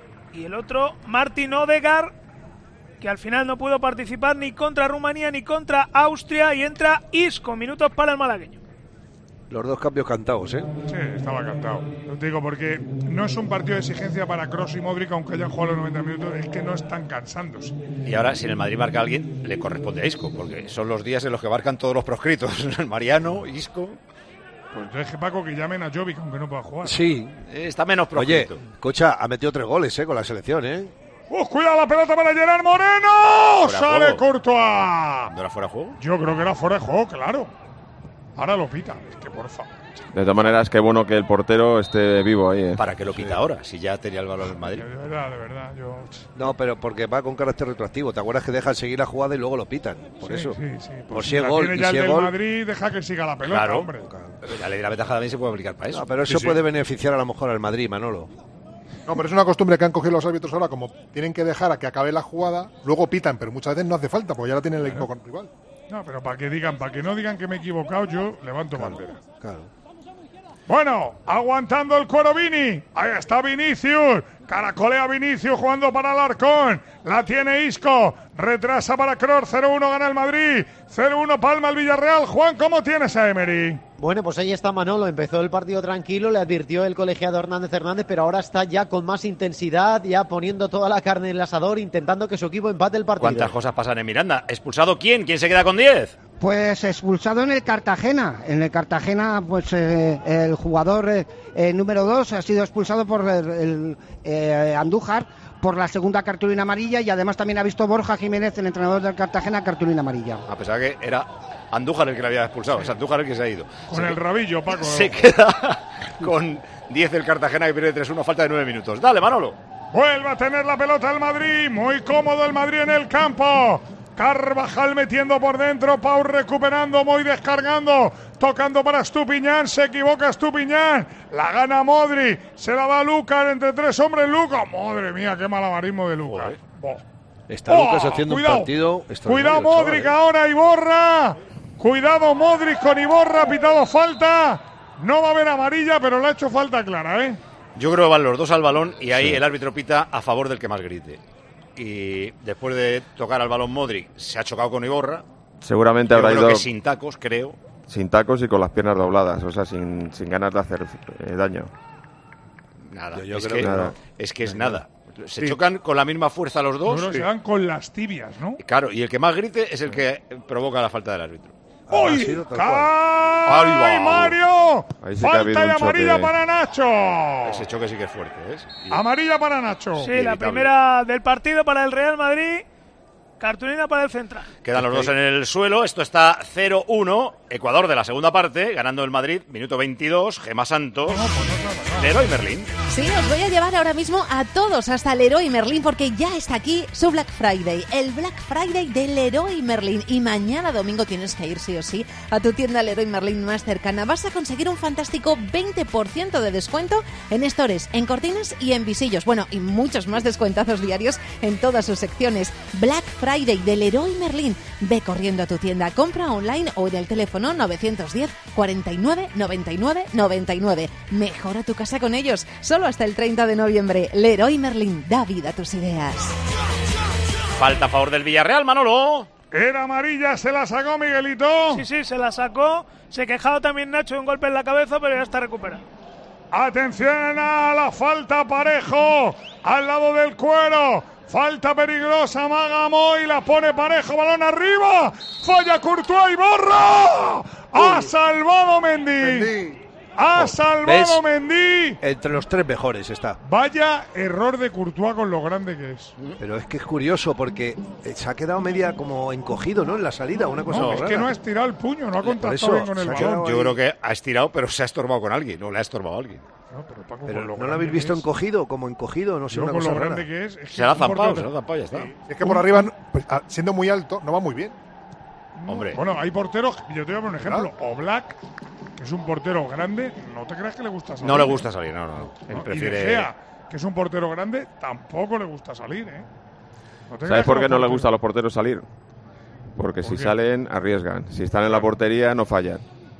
Y el otro Martin Odegaard, que al final no pudo participar ni contra Rumanía ni contra Austria, y entra Isco, minutos para el malagueño. Los dos cambios cantados, ¿eh? Sí, estaba cantado. Lo digo porque no es un partido de exigencia para Kroos y Modric, aunque hayan jugado los 90 minutos, es que no están cansándose. Y ahora, si en el Madrid marca a alguien, le corresponde a Isco, porque son los días en los que marcan todos los proscritos. Mariano, Isco... Pues entonces, Paco, que llamen a Jovic, aunque no pueda jugar. Sí. Está menos proscrito. Oye, Cocha ha metido 3 goles, con la selección, ¿eh? ¡Cuidado la pelota para Gerard Moreno! ¡Sale Courtois! ¿No era fuera de juego? Yo creo que era fuera de juego, claro. Ahora lo pita. Es que por favor. De todas maneras, qué bueno que el portero esté vivo ahí, ¿eh? ¿Para qué lo pita ahora? Si ya tenía el balón en Madrid. De verdad. No, pero porque va con carácter retroactivo. ¿Te acuerdas que dejan seguir la jugada y luego lo pitan? Por eso. Sí. Por si es gol. Tiene ya el del Madrid, deja que siga la pelota, claro, hombre. Pero la ley de la ventaja también se puede aplicar para eso. No, pero eso puede beneficiar a lo mejor al Madrid, Manolo. No, pero es una costumbre que han cogido los árbitros ahora, como tienen que dejar a que acabe la jugada, luego pitan, pero muchas veces no hace falta, porque ya la tiene el equipo con rival. No, pero para que no digan que me he equivocado, yo levanto bandera. Claro. Bueno, aguantando el cuero Vini. Ahí está Vinicius. Caracolea Vinicius jugando para Alarcón. La tiene Isco. Retrasa para Kroos. 0-1 gana el Madrid. 0-1 palma el Villarreal. Juan, ¿cómo tienes a Emery? Bueno, pues ahí está Manolo. Empezó el partido tranquilo, le advirtió el colegiado Hernández, pero ahora está ya con más intensidad, ya poniendo toda la carne en el asador, intentando que su equipo empate el partido. ¿Cuántas cosas pasan en Miranda? ¿Expulsado quién? ¿Quién se queda con 10? Pues expulsado en el Cartagena. En el Cartagena, pues el jugador número 2 ha sido expulsado por el Andújar por la segunda cartulina amarilla, y además también ha visto Borja Jiménez, el entrenador del Cartagena, cartulina amarilla. A pesar que era Andújar el que le había expulsado, es Andújar el que se ha ido. Con el rabillo, Paco. Se queda con 10 el Cartagena, que pierde 3-1, falta de 9 minutos. Dale, Manolo. Vuelve a tener la pelota el Madrid, muy cómodo el Madrid en el campo. Carvajal metiendo por dentro, Pau recuperando, Moy descargando, tocando para Estupiñán, se equivoca Estupiñán, la gana Modric, se la da Lucas, entre 3 hombres Lucas, madre mía, qué malabarismo de Lucas. Está Lucas haciendo un partido extraordinario. Cuidado Modric ahora, Iborra, cuidado Modric con Iborra, pitado falta, no va a haber amarilla, pero le ha hecho falta clara, ¿eh? Yo creo que van los dos al balón y ahí el árbitro pita a favor del que más grite. Y después de tocar al balón Modric, se ha chocado con Iborra. Seguramente yo habrá creo ido que sin tacos, creo. Sin tacos y con las piernas dobladas, o sea, sin ganas de hacer daño. Nada, yo creo que nada. Es que es nada. Se chocan con la misma fuerza los dos. Se dan con las tibias, ¿no? Claro, y el que más grite es el que provoca la falta del árbitro. ¡Uy! ¡Ay, Mario! Ahí sí Falta de amarilla para Nacho. Ese choque sí que es fuerte, ¿ves? Amarilla para Nacho. Sí, la primera del partido para el Real Madrid. Cartulina para el central. Quedan los dos en el suelo. Esto está 0-1. Ecuador de la segunda parte, ganando el Madrid. Minuto 22. Gemma Santos. Leroy Merlin. Sí, os voy a llevar ahora mismo a todos hasta Leroy Merlin, porque ya está aquí su Black Friday. El Black Friday de Leroy Merlin. Y mañana domingo tienes que ir sí o sí a tu tienda Leroy Merlin más cercana. Vas a conseguir un fantástico 20% de descuento en stores, en cortinas y en visillos. Bueno, y muchos más descuentazos diarios en todas sus secciones. Black Friday de Leroy Merlin. Ve corriendo a tu tienda, compra online o en el teléfono 910 49 99 99. Mejora tu casa con ellos. Solo hasta el 30 de noviembre. Leroy Merlin, da vida a tus ideas. Falta a favor del Villarreal, Manolo. Era amarilla, se la sacó Miguelito. Sí, se la sacó. Se quejaba también Nacho de un golpe en la cabeza, pero ya está recuperado. Atención a la falta, Parejo, al lado del cuero. Falta peligrosa, Magamo, y la pone Parejo, balón arriba. Falla Courtois y borra. Ha salvado Mendy. Ha salvado Mendy. Entre los 3 mejores está. Vaya error de Courtois con lo grande que es. Pero es que es curioso porque se ha quedado media como encogido, ¿no? En la salida, una cosa No, es rara. que no ha estirado el puño, no ha contactado bien con el balón. Yo creo que ha estirado, pero se ha estorbado con alguien. No, le ha estorbado a alguien. No, pero Paco, Pero con lo ¿no lo grande habéis visto que es, encogido? Como encogido, no sé, yo una con cosa lo rara. grande que es que Se la ha es un zampado, portero- ya está. Es que por arriba, pues, siendo muy alto, no va muy bien. Hombre. Bueno, hay porteros, yo te voy a poner un ejemplo. Oblak, que es un portero grande, no te creas que le gusta salir. No le gusta salir, no. Él Y prefiere... De Gea, que es un portero grande, tampoco le gusta salir, ¿eh? No te ¿Sabes creas por que qué no le porteros- gusta a los porteros salir? Porque si qué? salen, arriesgan. Si están en la portería, no fallan.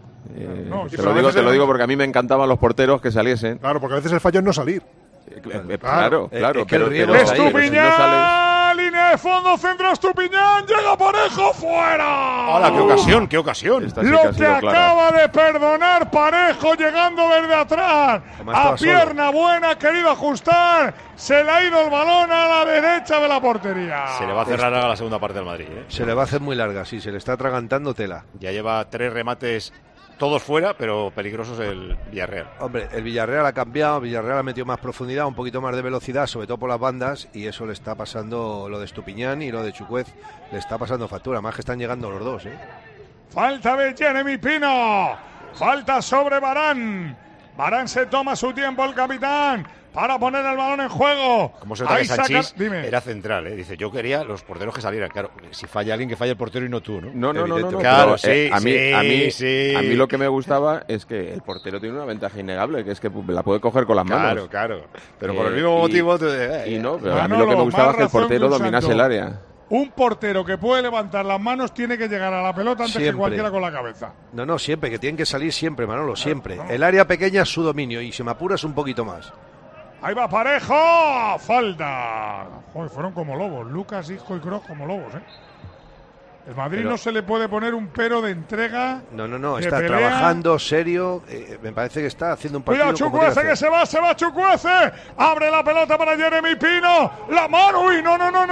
No, te pero lo a digo, veces te lo digo porque a mí me encantaban los porteros que saliesen. Claro, porque a veces el fallo es no salir. Claro. Es que el riesgo pero está ahí. si no sales- Estupiñán, línea de fondo, centro Estupiñán, llega Parejo, fuera. ¡Hala, qué ocasión, qué ocasión! Esta sí que Lo ha que sido clara. acaba de perdonar Parejo llegando desde atrás. Además, A estaba pierna buena, ha querido ajustar. Se le ha ido el balón a la derecha de la portería. Se le va a cerrar a la segunda parte del Madrid, ¿eh? Se le va a hacer muy larga, sí, se le está atragantando tela. Ya lleva 3 remates, todos fuera, pero peligrosos el Villarreal. Hombre, el Villarreal ha cambiado, el Villarreal ha metido más profundidad, un poquito más de velocidad, sobre todo por las bandas, y eso le está pasando, lo de Estupiñán y lo de Chukwuez, le está pasando factura, más que están llegando los dos, ¿eh? Falta de Jeremy Pino. Falta sobre Varane. Varane se toma su tiempo, el capitán, para poner el balón en juego. Como se nota Ahí que Sanchís saca- Dime. era central, ¿eh? Dice, yo quería los porteros que salieran. Claro, si falla alguien, que falla el portero y no tú, ¿no? No. Claro, pero, sí. a mí lo que me gustaba es que el portero tiene una ventaja innegable, que es que la puede coger con las manos. Claro. Pero por el mismo motivo... Y no, pero a mí Manolo, lo que me gustaba más es que el razón portero que un dominase santo. el área. Un portero que puede levantar las manos tiene que llegar a la pelota antes que Siempre. cualquiera con la cabeza. No, siempre, que tienen que salir siempre, Manolo, siempre. El área pequeña es su dominio, y si me apuras un poquito más. Ahí va Parejo. Falta. Joder, fueron como lobos. Lucas, Isco y Kroos como lobos, ¿eh? El Madrid Pero- no se le puede poner un pero de entrega. No, de está pelea. trabajando serio, me parece que está haciendo un partido Cuidado, como tiene Chukwueze, que que hacer. se va Chukwueze. Abre la pelota para Jeremy Pino. La mano. Uy,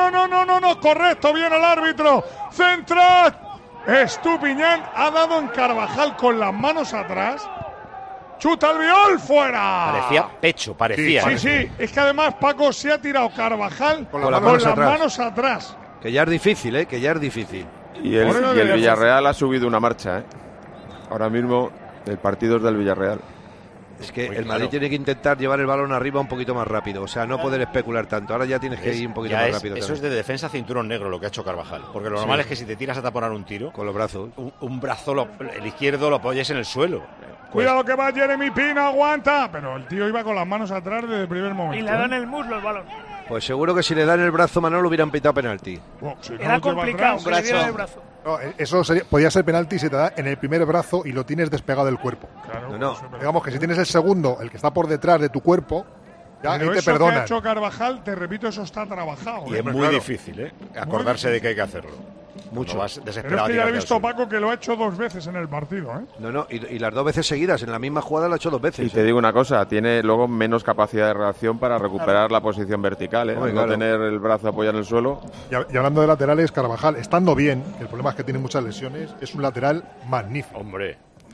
no. Correcto, viene el árbitro. Centra. Estupiñán ha dado en Carvajal con las manos atrás. Chuta Albiol, fuera. Parecía pecho, parecía. Sí. Es que además Paco se ha tirado Carvajal con las las manos atrás. manos atrás. Que ya es difícil, que ya es difícil. Y el, Por eso y el debería Villarreal ha subido una marcha, ¿eh? Ahora mismo el partido es del Villarreal. Es que Muy el Madrid claro. tiene que intentar llevar el balón arriba un poquito más rápido. O sea, no poder especular tanto. Ahora ya tienes que ir un poquito Ya más es- rápido. eso también. es de defensa cinturón negro lo que ha hecho Carvajal. Porque lo normal es que si te tiras a taponar un tiro, con los brazos, un brazo, el izquierdo lo apoyes en el suelo. Cuidado que va Jeremy Pino, aguanta. Pero el tío iba con las manos atrás desde el primer momento. Y le dan el muslo el balón. Pues seguro que si le dan el brazo, Manolo, hubieran pitado penalti. Si no Era te va complicado atrás, que le dieran el brazo. No, eso podía ser penalti si te da en el primer brazo y lo tienes despegado del cuerpo. Claro, No. Digamos que si tienes el segundo, el que está por detrás de tu cuerpo, ya Pero ahí te eso que ha perdonan. hecho Carvajal, te repito, eso está trabajado. Y es muy difícil, ¿eh? Acordarse de que hay que hacerlo. Mucho. Cuando vas Pero desesperado es que a ya he tirarte al visto, suelo. Paco, que lo ha hecho 2 veces en el partido, ¿eh? No, y las 2 veces seguidas. En la misma jugada lo ha hecho 2 veces. Y te digo una cosa, tiene luego menos capacidad de reacción para recuperar la posición vertical, ¿eh? Hombre, Al no claro. tener el brazo apoyado en el suelo. Y hablando de laterales, Carvajal, estando bien, el problema es que tiene muchas lesiones, es un lateral magnífico. Hombre.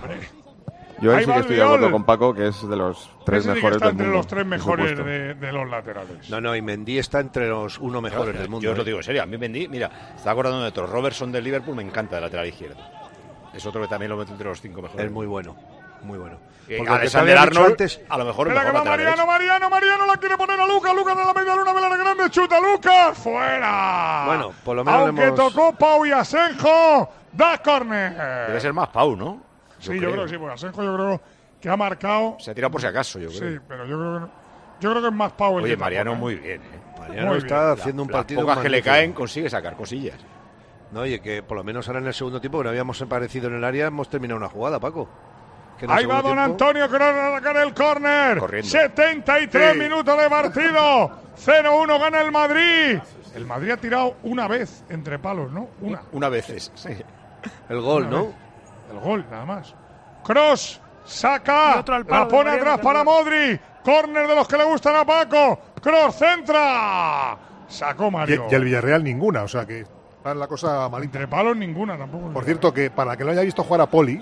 Yo ahí Ahí sí va que el estoy de acuerdo Viol. con Paco, que es de los 3 Ese sí que mejores está del entre mundo. los 3 por mejores supuesto. de los laterales. No, y Mendy está entre los 1 mejores del mundo. Yo os lo ¿eh? digo en serio, a mí Mendy, mira, estaba acordando de otro. Robertson del Liverpool me encanta de lateral izquierdo. Es otro que también lo meto entre los 5 mejores. Es muy bueno, muy bueno. Y Porque lo que te Alexander había dicho Arnold, antes, a lo mejor el Espera que mejor va lateral Mariano la quiere poner a Lucas de la media luna, vela grande, chuta Lucas, fuera. Bueno, por lo menos Aunque le hemos- tocó Pau y Asenjo, da córner. Debe ser más Pau, ¿no? Sí, yo creo que sí, porque Asenjo yo creo que ha marcado. Se ha tirado por si acaso, yo creo. Sí, pero yo creo que es más Pau el Oye, que Mariano tapona, muy bien, ¿eh? Mariano Muy está bien. haciendo un Las partido pocas que le magnífico. caen consigue sacar cosillas. No, oye, que por lo menos ahora en el segundo tiempo, que no habíamos aparecido en el área, hemos terminado una jugada, Paco. Que en el Ahí va segundo don tiempo- Antonio que a sacar el córner. Corriendo. 73 Sí. minutos de partido. 0-1 gana el Madrid. El Madrid ha tirado una vez entre palos, ¿no? Una vez, sí. El gol, Una ¿no? vez. El gol, nada más. Cross, saca, la pone atrás para Modri. Córner de los que le gustan a Paco. Cross, centra. Sacó Mario. Y el Villarreal ninguna, o sea que está la cosa malita. Entre palos ninguna tampoco. Por cierto, que para que no haya visto jugar a Poli,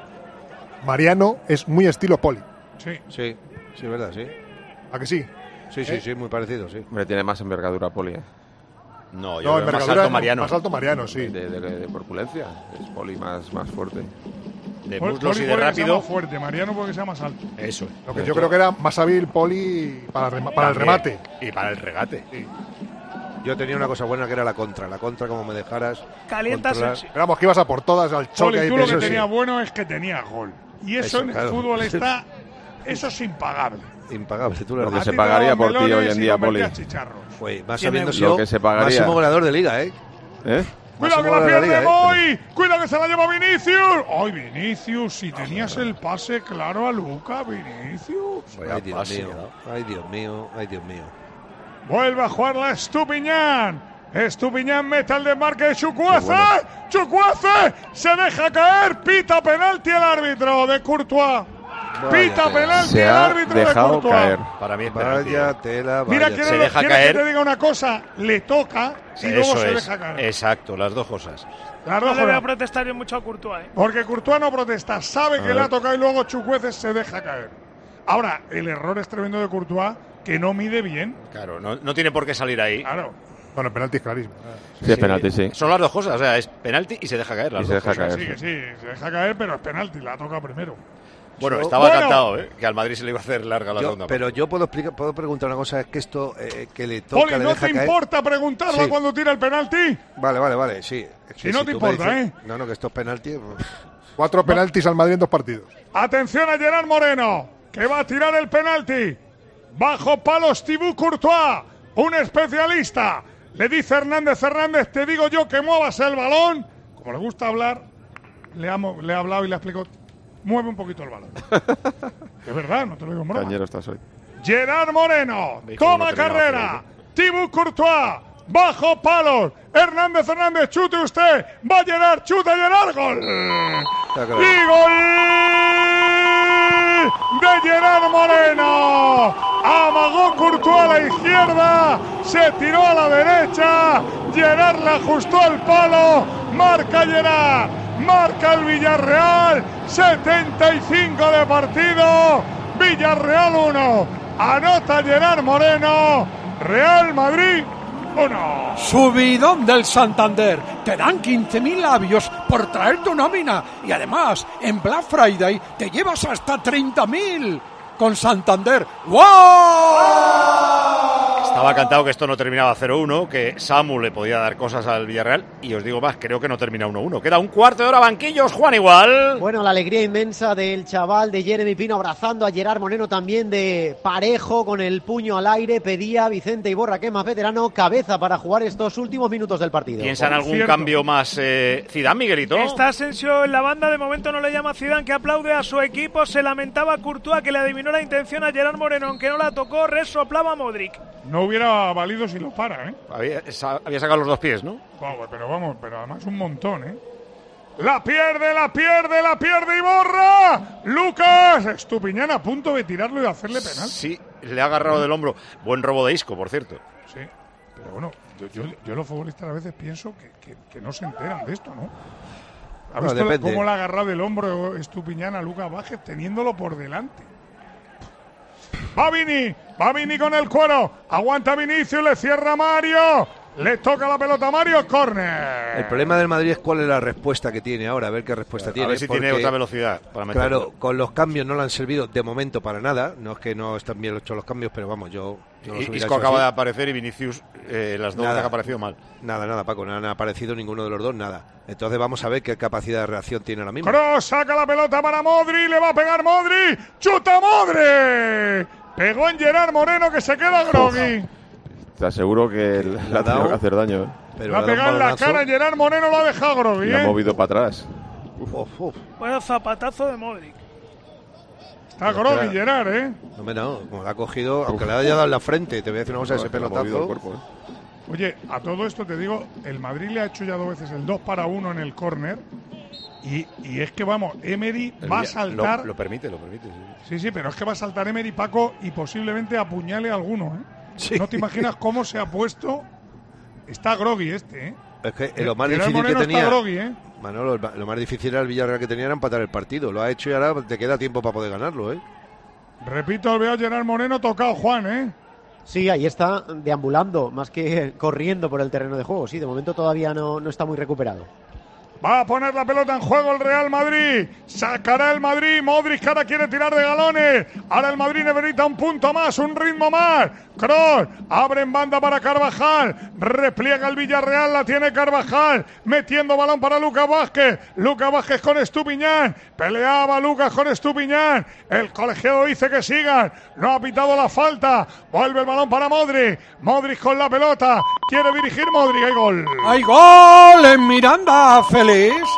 Mariano es muy estilo Poli. Sí. Sí, es verdad, sí. ¿A que sí? Sí, muy parecido, sí. Hombre, tiene más envergadura Poli. No, yo veo más alto Mariano. Más alto Mariano, sí. De corpulencia. Es Poli más fuerte. De Poli muslos y de puede que sea rápido. más fuerte, Mariano porque sea más alto. Eso. Lo que yo creo que era más hábil Poli para el remate. Y para el regate. Sí. Yo tenía una cosa buena que era la contra. La contra, como me dejaras. Calientas controlar. sí. Pero vamos, que ibas a por todas al choque. Poli, tú ahí, lo que eso tenía sí. bueno es que tenía gol. Y eso en el claro. fútbol está... Eso es impagable. Impagable, tú lo Lo que has se dicho. pagaría por ti hoy en día, Poli. Pues más 100 habiendo euros. sido Lo que se pagaría. máximo goleador de liga, ¿eh? Cuidado que la Máximo pierde goleador de Moy. Cuidado que se la lleva Vinicius. Ay, Vinicius, si tenías el pase claro a Luca, Vinicius. Ay, Dios mío. Ay, Dios mío. Ay, Dios mío. Vuelve a jugar la Estupiñán. Estupiñán mete al desmarque de Chukwueze. Chukwueze se deja caer. Pita penalti el árbitro de Courtois. Pita penalti Se el ha árbitro de dejado Courtois. caer. Para mí es penalti. Vaya tela, Mira, vaya quiero, Se deja quiero caer. que te diga una cosa. Le toca y luego Eso se es. deja caer. Exacto, las dos cosas. Las No dos le voy a cosas. protestar yo mucho a Courtois, ¿eh? Porque Courtois no protesta, sabe que ver. le ha tocado y luego Chukwueze se deja caer. Ahora, el error es tremendo de Courtois, que no mide bien. Claro, no tiene por qué salir ahí. Claro. Bueno, el penalti es clarísimo. Sí, es penalti, sí. Son las dos cosas, o sea, es penalti y se deja caer. Las Y se dos deja cosas. caer. Sí, se deja caer, pero es penalti, la toca primero. Bueno, estaba cantado, que al Madrid se le iba a hacer larga la Yo- segunda. pero yo puedo preguntar una cosa, es que esto que le toca, Poli, le ¿no deja te caer. importa preguntarlo Sí. cuando tira el penalti? Vale, sí. Es Si que no te tú me importa, dices- No, que esto es penalti. 4 penaltis al Madrid en 2 partidos. Atención a Gerard Moreno, que va a tirar el penalti. Bajo palos Thibaut Courtois, un especialista. Le dice Hernández, te digo yo que muevas el balón. Como le gusta hablar, le he hablado y le explico. Mueve un poquito el balón. Es verdad, no te lo digo en broma. Cañero estás hoy. Gerard Moreno, ¿Veis cómo toma no termina carrera. Thibaut Courtois, bajo palos. Hernández, chute usted. Va Gerard, chuta Gerard, gol. Y gol de Gerard Moreno. Amagó Courtois a la izquierda, se tiró a la derecha. Gerard le ajustó el palo. Marca Gerard, marca el Villarreal. 75 de partido. Villarreal 1. Anota Gerard Moreno. Real Madrid 1. Subidón del Santander. Te dan 15.000 labios por traer tu nómina. Y además, en Black Friday te llevas hasta 30.000. Con Santander. ¡Wow! Estaba cantado que esto no terminaba 0-1, que Samu le podía dar cosas al Villarreal. Y os digo más, creo que no termina 1-1. Queda un cuarto de hora, banquillos, Juan, igual. Bueno, la alegría inmensa del chaval de Jeremy Pino abrazando a Gerard Moreno también de parejo con el puño al aire. Pedía Vicente Iborra, que es más veterano, cabeza para jugar estos últimos minutos del partido. ¿Piensa en algún cambio más Zidane, Miguelito? Está Asensio en la banda, de momento no le llama Zidane, que aplaude a su equipo. Se lamentaba Courtois, que le adivinó la intención a Gerard Moreno, aunque no la tocó, resoplaba Modric. No hubiera valido si lo para, ¿eh? Había sacado los dos pies, ¿no? Pero además un montón, ¿eh? La pierde Iborra. Lucas Estupiñán a punto de tirarlo y de hacerle penal. Sí, le ha agarrado del hombro. Buen robo de Isco, por cierto. Sí, pero bueno, yo los futbolistas a veces pienso que no se enteran de esto, ¿no? ¿Ha No, visto depende. cómo le ha agarrado del hombro Estupiñán a Lucas Vázquez teniéndolo por delante? Va Vini con el cuero. Aguanta Vinicius, le cierra Mario. Le toca la pelota a Mario, córner. El problema del Madrid es cuál es la respuesta que tiene ahora, a ver qué respuesta tiene. A ver si tiene porque, otra velocidad para meterlo. Claro, con los cambios no le han servido de momento para nada. No es que no están bien hechos los cambios, pero vamos, yo los hubiera Isco hecho acaba así. de aparecer y Vinicius las dos Nada. han aparecido mal. Nada, Paco, no han aparecido ninguno de los dos, nada. Entonces vamos a ver qué capacidad de reacción tiene ahora mismo. Kroos saca la pelota para Modri, le va a pegar Modri. ¡Chuta Modri! Pegó en Gerard Moreno, que se queda groggy. Te aseguro que le ha tenido que hacer daño. Pero Le ha pegado en la cara, Gerard Moreno lo ha dejado groggy, Le ha movido para atrás. Bueno, zapatazo de Modric. Está groggy Gerard, ¿eh? No, como la ha cogido, aunque le haya dado en la frente, te voy a decir una cosa, ese pelotazo. Oye, a todo esto te digo, el Madrid le ha hecho ya 2 veces el 2-1 en el córner. Y es que, vamos, Emery va a saltar. Lo permite. Sí, pero es que va a saltar Emery, Paco, y posiblemente apuñale a alguno, ¿eh? Sí. No te imaginas cómo se ha puesto. Está groggy este, ¿eh? Es que lo más difícil Moreno que tenía. está groggy, ¿eh? Manolo, lo más difícil era el Villarreal que tenía era empatar el partido. Lo ha hecho y ahora te queda tiempo para poder ganarlo, ¿eh? Repito, veo a Gerard Moreno tocado, Juan, ¿eh? Sí, ahí está deambulando, más que corriendo por el terreno de juego. Sí, de momento todavía no está muy recuperado. Va a poner la pelota en juego el Real Madrid. Sacará el Madrid. Modric que ahora quiere tirar de galones. Ahora el Madrid necesita un punto más, un ritmo más. Kroos abre en banda para Carvajal. Repliega el Villarreal. La tiene Carvajal. Metiendo balón para Lucas Vázquez. Lucas Vázquez con Estupiñán. Peleaba Lucas con Estupiñán. El colegiado dice que sigan. No ha pitado la falta. Vuelve el balón para Modric. Modric con la pelota. Quiere dirigir Modric. Hay gol. ¡Hay gol en Miranda, Félix!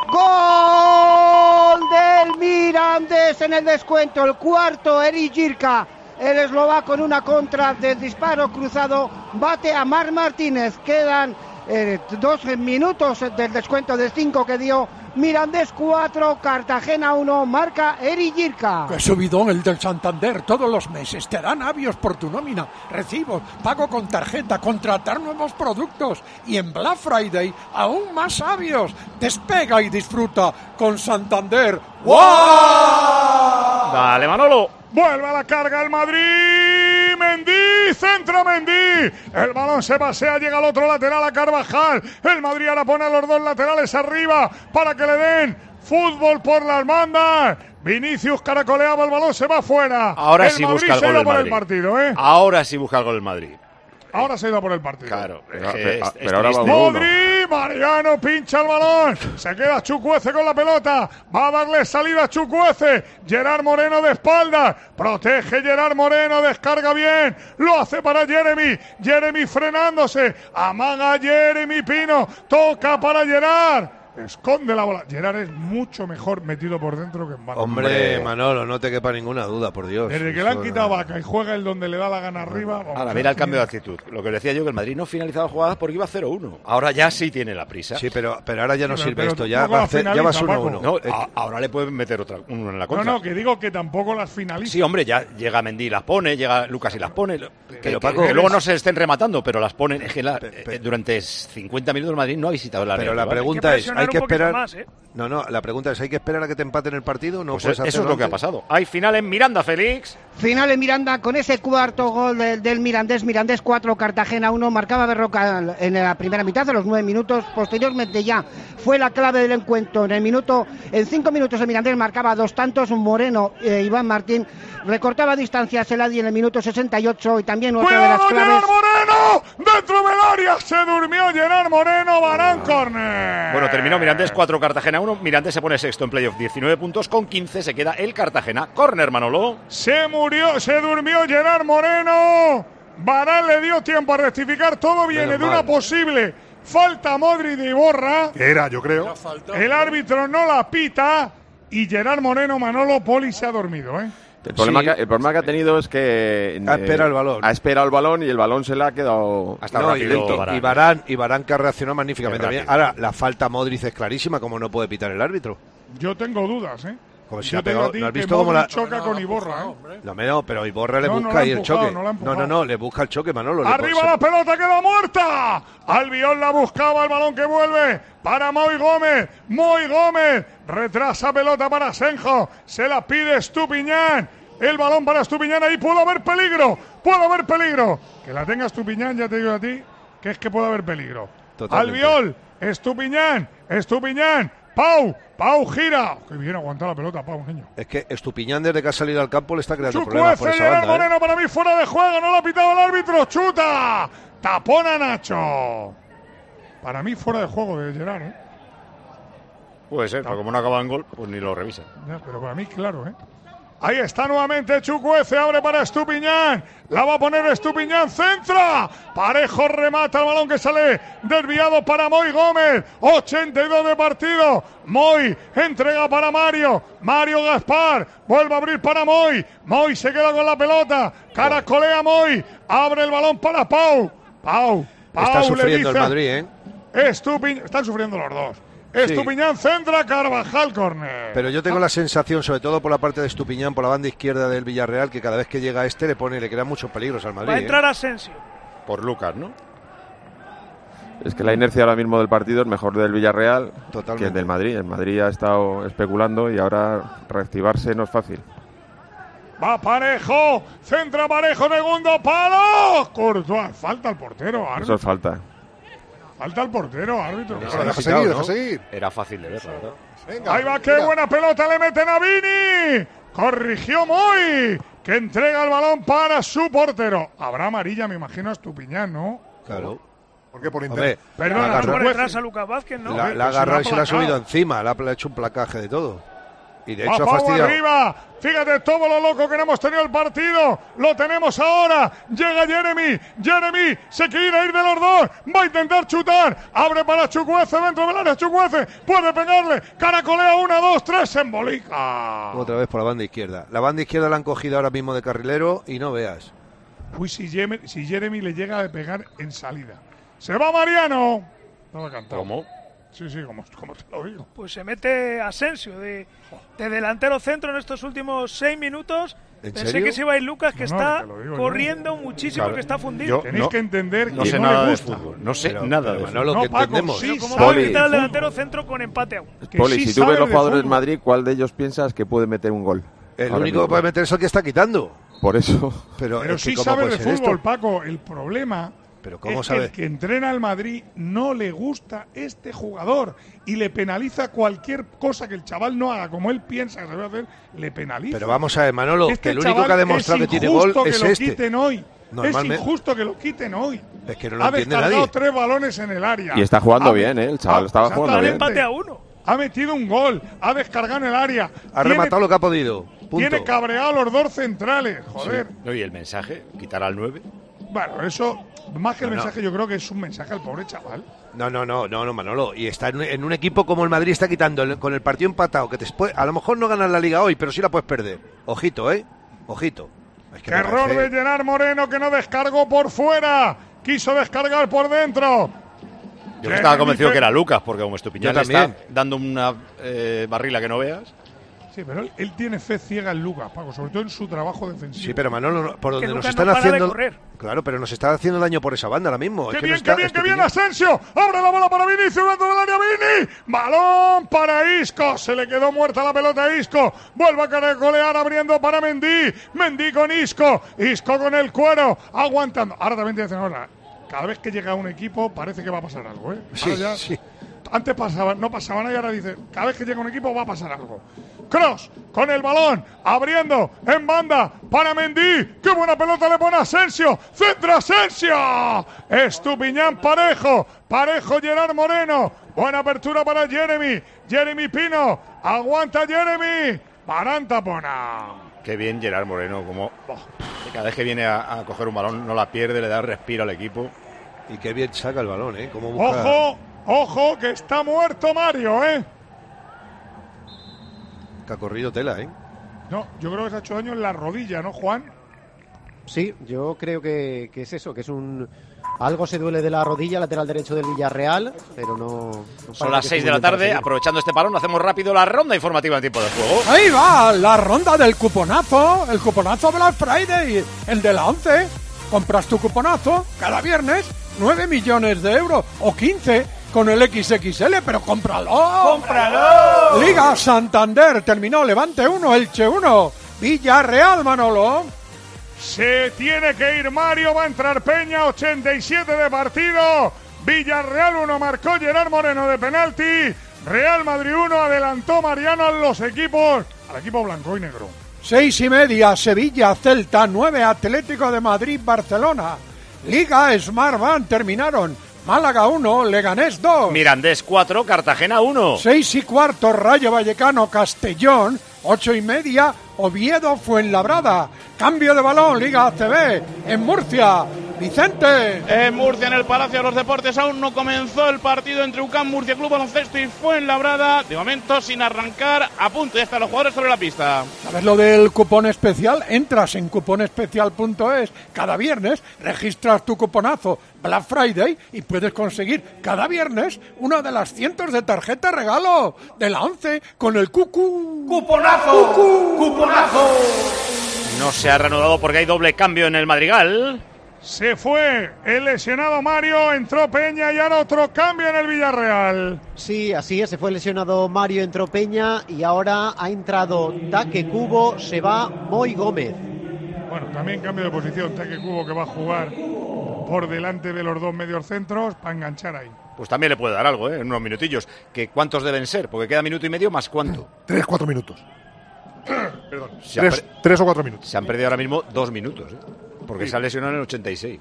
Gol del Mirandés en el descuento, el cuarto. Eric Jirka, el eslovaco, en una contra de disparo cruzado, bate a Marc Martínez. Quedan 2 minutos del descuento de 5 que dio. Mirandés 4, Cartagena 1, marca Eric Jirka. ¡Qué subidón el del Santander! Todos los meses te dan avios por tu nómina, recibos, pago con tarjeta, contratar nuevos productos y en Black Friday aún más avios. Despega y disfruta con Santander. ¡Wow! Dale, Manolo. Vuelve a la carga el Madrid. Mendy, centro Mendy. El balón se pasea, llega al otro lateral a Carvajal. El Madrid ahora pone a los 2 laterales arriba para que le den fútbol por las bandas. Vinicius caracoleaba el balón, se va fuera. Ahora el sí Madrid busca el se gol va el por Madrid. el partido, ¿eh? Ahora sí busca el gol el Madrid. Ahora se ha ido por el partido. Claro. Pero ahora va Modric, Mariano pincha el balón. Se queda Chukwueze con la pelota. Va a darle salida a Chukwueze. Gerard Moreno de espaldas. Protege Gerard Moreno. Descarga bien. Lo hace para Jeremy. Jeremy frenándose. Amaga Jeremy Pino. Toca para Gerard. Esconde la bola. Gerard es mucho mejor metido por dentro que en banda. Hombre, Manolo, no te quepa ninguna duda, por Dios. Desde que le han quitado Vaca y juega el donde le da la gana arriba. Ahora, mira el cambio de actitud. Lo que decía yo, que el Madrid no finalizaba jugadas porque iba 0-1. Ahora ya sí tiene la prisa. Sí, pero ahora ya no sirve pero esto. Ya tampoco vas la finaliza, 1-1. No, ahora le pueden meter uno en la contra. No, que digo que tampoco las finaliza. Sí, hombre, ya llega Mendy y las pone, llega Lucas y las pone. Pero, que Paco, luego no se estén rematando, pero las ponen. Es que durante 50 minutos el Madrid no ha visitado la Pero la pregunta es, ¿hay que esperar? No, la pregunta es, ¿hay que esperar a que te empaten el partido? No pues puedes eso es hacerlo lo que ha antes. pasado. Hay final en Miranda, Félix. Final en Miranda con ese cuarto gol del Mirandés. Mirandés 4, Cartagena 1. Marcaba Berroca en la primera mitad, de los 9 minutos. Posteriormente ya fue la clave del encuentro. En 5 minutos el Mirandés marcaba 2 tantos. Moreno, Iván Martín. Recortaba distancias el Adi en el minuto 68. Y también otra de las claves. ¡Gerard Moreno! ¡Dentro del área! Se durmió Gerard Moreno. Varane, córner. Bueno, terminó Mirandés 4, Cartagena 1. Mirandés se pone sexto en playoff, 19 puntos. Con 15 se queda el Cartagena. Córner, Manolo. Se durmió Gerard Moreno. Varane le dio tiempo a rectificar. Todo viene de una posible falta Modric de Iborra. Que era, yo creo. El árbitro no la pita. Y Gerard Moreno, Manolo, Poli se ha dormido, ¿eh? El problema que ha tenido es que ha esperado el balón. Ha esperado el balón y el balón se le ha quedado hasta rápido. Y Varane que ha reaccionado magníficamente bien. Ahora, la falta Modric es clarísima, como no puede pitar el árbitro. Yo tengo dudas, ¿eh? Como si yo la pegó, ¿no has visto cómo la choca con Iborra, ¿eh? No, pero Iborra le busca ahí el choque. No, le busca el choque, Manolo. ¡Arriba la pelota, queda muerta! Albiol la buscaba, el balón que vuelve para Moi Gómez. Moi Gómez retrasa pelota para Senjo. Se la pide Estupiñán. El balón para Estupiñán, ahí puede haber peligro. Que la tenga Estupiñán, ya te digo a ti, que es que puede haber peligro. Totalmente. Albiol, Estupiñán. Pau gira. Qué bien aguantar la pelota, Pau, genio. Es que Estupiñán, desde que ha salido al campo, le está creando problemas por esa banda. Moreno, para mí fuera de juego, no lo ha pitado el árbitro. Chuta. Tapona Nacho. Para mí fuera de juego de Gerard, ¿eh? Puede ser, pero como no acaba en gol, pues ni lo revisa. Ya, pero para mí, claro, ¿eh? Ahí está nuevamente Chukwueze, abre para Estupiñán. La va a poner Estupiñán, centra. Parejo remata el balón que sale desviado para Moi Gómez. 82 de partido. Moi entrega para Mario. Mario Gaspar vuelve a abrir para Moi. Moi se queda con la pelota. Caracolea Moi. Abre el balón para Pau. Está sufriendo el Madrid, ¿eh? Están sufriendo los dos. Estupiñán centra, Carvajal córner. Pero yo tengo la sensación, sobre todo por la parte de Estupiñán, por la banda izquierda del Villarreal, que cada vez que llega le crea muchos peligros al Madrid. Va a entrar Asensio. Por Lucas, ¿no? Es que la inercia ahora mismo del partido es mejor del Villarreal que del Madrid. El Madrid ha estado especulando y ahora reactivarse no es fácil. Va Parejo, centra Parejo, segundo palo. Courtois, falta al portero, árbitro. Eso es falta. Falta al portero, árbitro. Deja seguir. Era fácil de ver, la verdad. Venga, ahí va, qué buena pelota le meten a Vini. Corrigió Moy, que entrega el balón para su portero. Habrá amarilla, me imagino, a Estupiñán, ¿no? Claro. ¿Por qué? Por Hombre, perdona, por detrás a Lucas Vázquez, ¿no? La ha agarrado y se la ha subido encima. Le ha hecho un placaje de todo. Y de hecho ha Pau fastidiado. Arriba, fíjate todo lo loco que no hemos tenido el partido. Lo tenemos ahora. Llega Jeremy se quiere ir de los dos. Va a intentar chutar. Abre para Chukwueze dentro del área. Chukwueze puede pegarle. Caracolea 1, 2, 3. Se embolica. Otra vez por la banda izquierda. La banda izquierda la han cogido ahora mismo de carrilero y no veas. Uy, si Jeremy le llega a pegar en salida. Se va Mariano. No lo ha cantado. ¿Cómo? Sí, como te lo digo. Pues se mete Asensio de delantero centro en estos últimos 6 minutos. Pensé que se iba a ir Lucas, que está corriendo muchísimo, claro, que está fundido. Tenéis que entender no que sé no nada le de gusta. fútbol. No sé nada de fútbol. Lo que entendemos. Pero ¿cómo va a quitar el delantero centro con empate aún? Poli, si tú ves los jugadores del Madrid, ¿cuál de ellos piensas que puede meter un gol? El único que puede meter es el que está quitando. Por eso. Pero sí sabe de fútbol, Paco. El problema es que el que entrena al Madrid no le gusta este jugador y le penaliza cualquier cosa que el chaval no haga como él piensa que se debe hacer, le penaliza. Pero vamos a ver, Manolo, que el único que ha demostrado que tiene gol es este. Quiten hoy. Es injusto que lo quiten hoy. Es que no lo ha entiende descargado nadie. 3 balones en el área. Y está jugando bien, ¿eh? El chaval estaba jugando bien. Empate a 1. Ha metido un gol, ha descargado en el área. Ha rematado lo que ha podido. Punto. Tiene cabreado a los dos centrales, joder. Sí. ¿Y el mensaje? ¿Quitar al 9? Bueno, eso, más que el mensaje, yo creo que es un mensaje al pobre chaval. No, Manolo. Y está en un equipo como el Madrid, está quitando con el partido empatado, que a lo mejor no ganas la Liga hoy, pero sí la puedes perder. Ojito, Ojito. Es que error de Gerard Moreno, que no descargó por fuera. Quiso descargar por dentro. Yo estaba convencido que era Lucas, porque como Estupiñán le está dando una barrila que no veas. Sí, pero él tiene fe ciega en Lucas, Paco, sobre todo en su trabajo defensivo. Sí, pero Manolo, por donde nos están haciendo... Claro, pero nos está haciendo daño por esa banda ahora mismo. ¡Qué bien, Asensio! ¡Abre la bola para Vinicius dentro del área, Vini! ¡Balón para Isco! Se le quedó muerta la pelota a Isco. Vuelve a caracolear abriendo para Mendy. Mendy con Isco. Isco con el cuero. Aguantando. Ahora también te dicen ahora. Cada vez que llega un equipo parece que va a pasar algo, ¿eh? Sí. Antes no pasaba nada y ahora dice, cada vez que llega un equipo va a pasar algo. Cross con el balón, abriendo en banda para Mendy. ¡Qué buena pelota le pone Asensio! ¡Centra Asensio! Estupiñán Parejo Gerard Moreno. Buena apertura para Jeremy Pino. Aguanta Jeremy. Barán tapona. Qué bien Gerard Moreno, como cada vez que viene a coger un balón no la pierde, le da respiro al equipo. Y qué bien saca el balón, Como busca... Ojo, que está muerto Mario, Que ha corrido tela, No, yo creo que se ha hecho daño en la rodilla, ¿no, Juan? Sí, yo creo que es eso, que es algo se duele de la rodilla, lateral derecho del Villarreal, pero no son las 6 de la tarde, aprovechando este parón, hacemos rápido la ronda informativa en tiempo de juego. Ahí va, la ronda del cuponazo, el cuponazo Black Friday, el de la 11. Compras tu cuponazo cada viernes, 9 millones de euros o 15 con el XXL, pero cómpralo. ¡Cómpralo! Liga Santander, terminó Levante 1, Elche 1, Villarreal, Manolo. Se tiene que ir Mario, va a entrar Peña, 87 de partido. Villarreal 1, marcó Gerard Moreno de penalti. Real Madrid 1, adelantó Mariano al equipo blanco y negro. 6:30, Sevilla, Celta, 9, Atlético de Madrid, Barcelona. Liga Smartbank, terminaron. Málaga 1, Leganés 2. Mirandés 4, Cartagena 1. 6:15, Rayo Vallecano, Castellón. 8:30, Oviedo, Fuenlabrada. Cambio de balón, Liga ACB. En Murcia, Vicente. En Murcia, en el Palacio de los Deportes, aún no comenzó el partido entre UCAM Murcia Club Baloncesto y Fuenlabrada. De momento sin arrancar, a punto, ya están los jugadores sobre la pista. ¿Sabes lo del cupón especial? Entras en cuponespecial.es cada viernes, registras tu cuponazo Black Friday y puedes conseguir cada viernes una de las cientos de tarjetas regalo de la 11 con el ¡Cuponazo! ¡Cuponazo! No se ha reanudado porque hay doble cambio en el Madrigal. Se fue el lesionado Mario, entró Peña y ahora otro cambio en el Villarreal. Sí, así es, se fue lesionado Mario, entró Peña y ahora ha entrado Taque Cubo, se va Moy Gómez. Bueno, también cambio de posición, Taque Cubo que va a jugar por delante de los dos mediocentros para enganchar ahí. Pues también le puede dar algo, en unos minutillos. ¿Que ¿Cuántos deben ser? Porque queda minuto y medio más cuánto. 3-4 minutos. Perdón. 3 o 4 minutos. Se han perdido ahora mismo 2 minutos, porque se ha lesionado en el 86.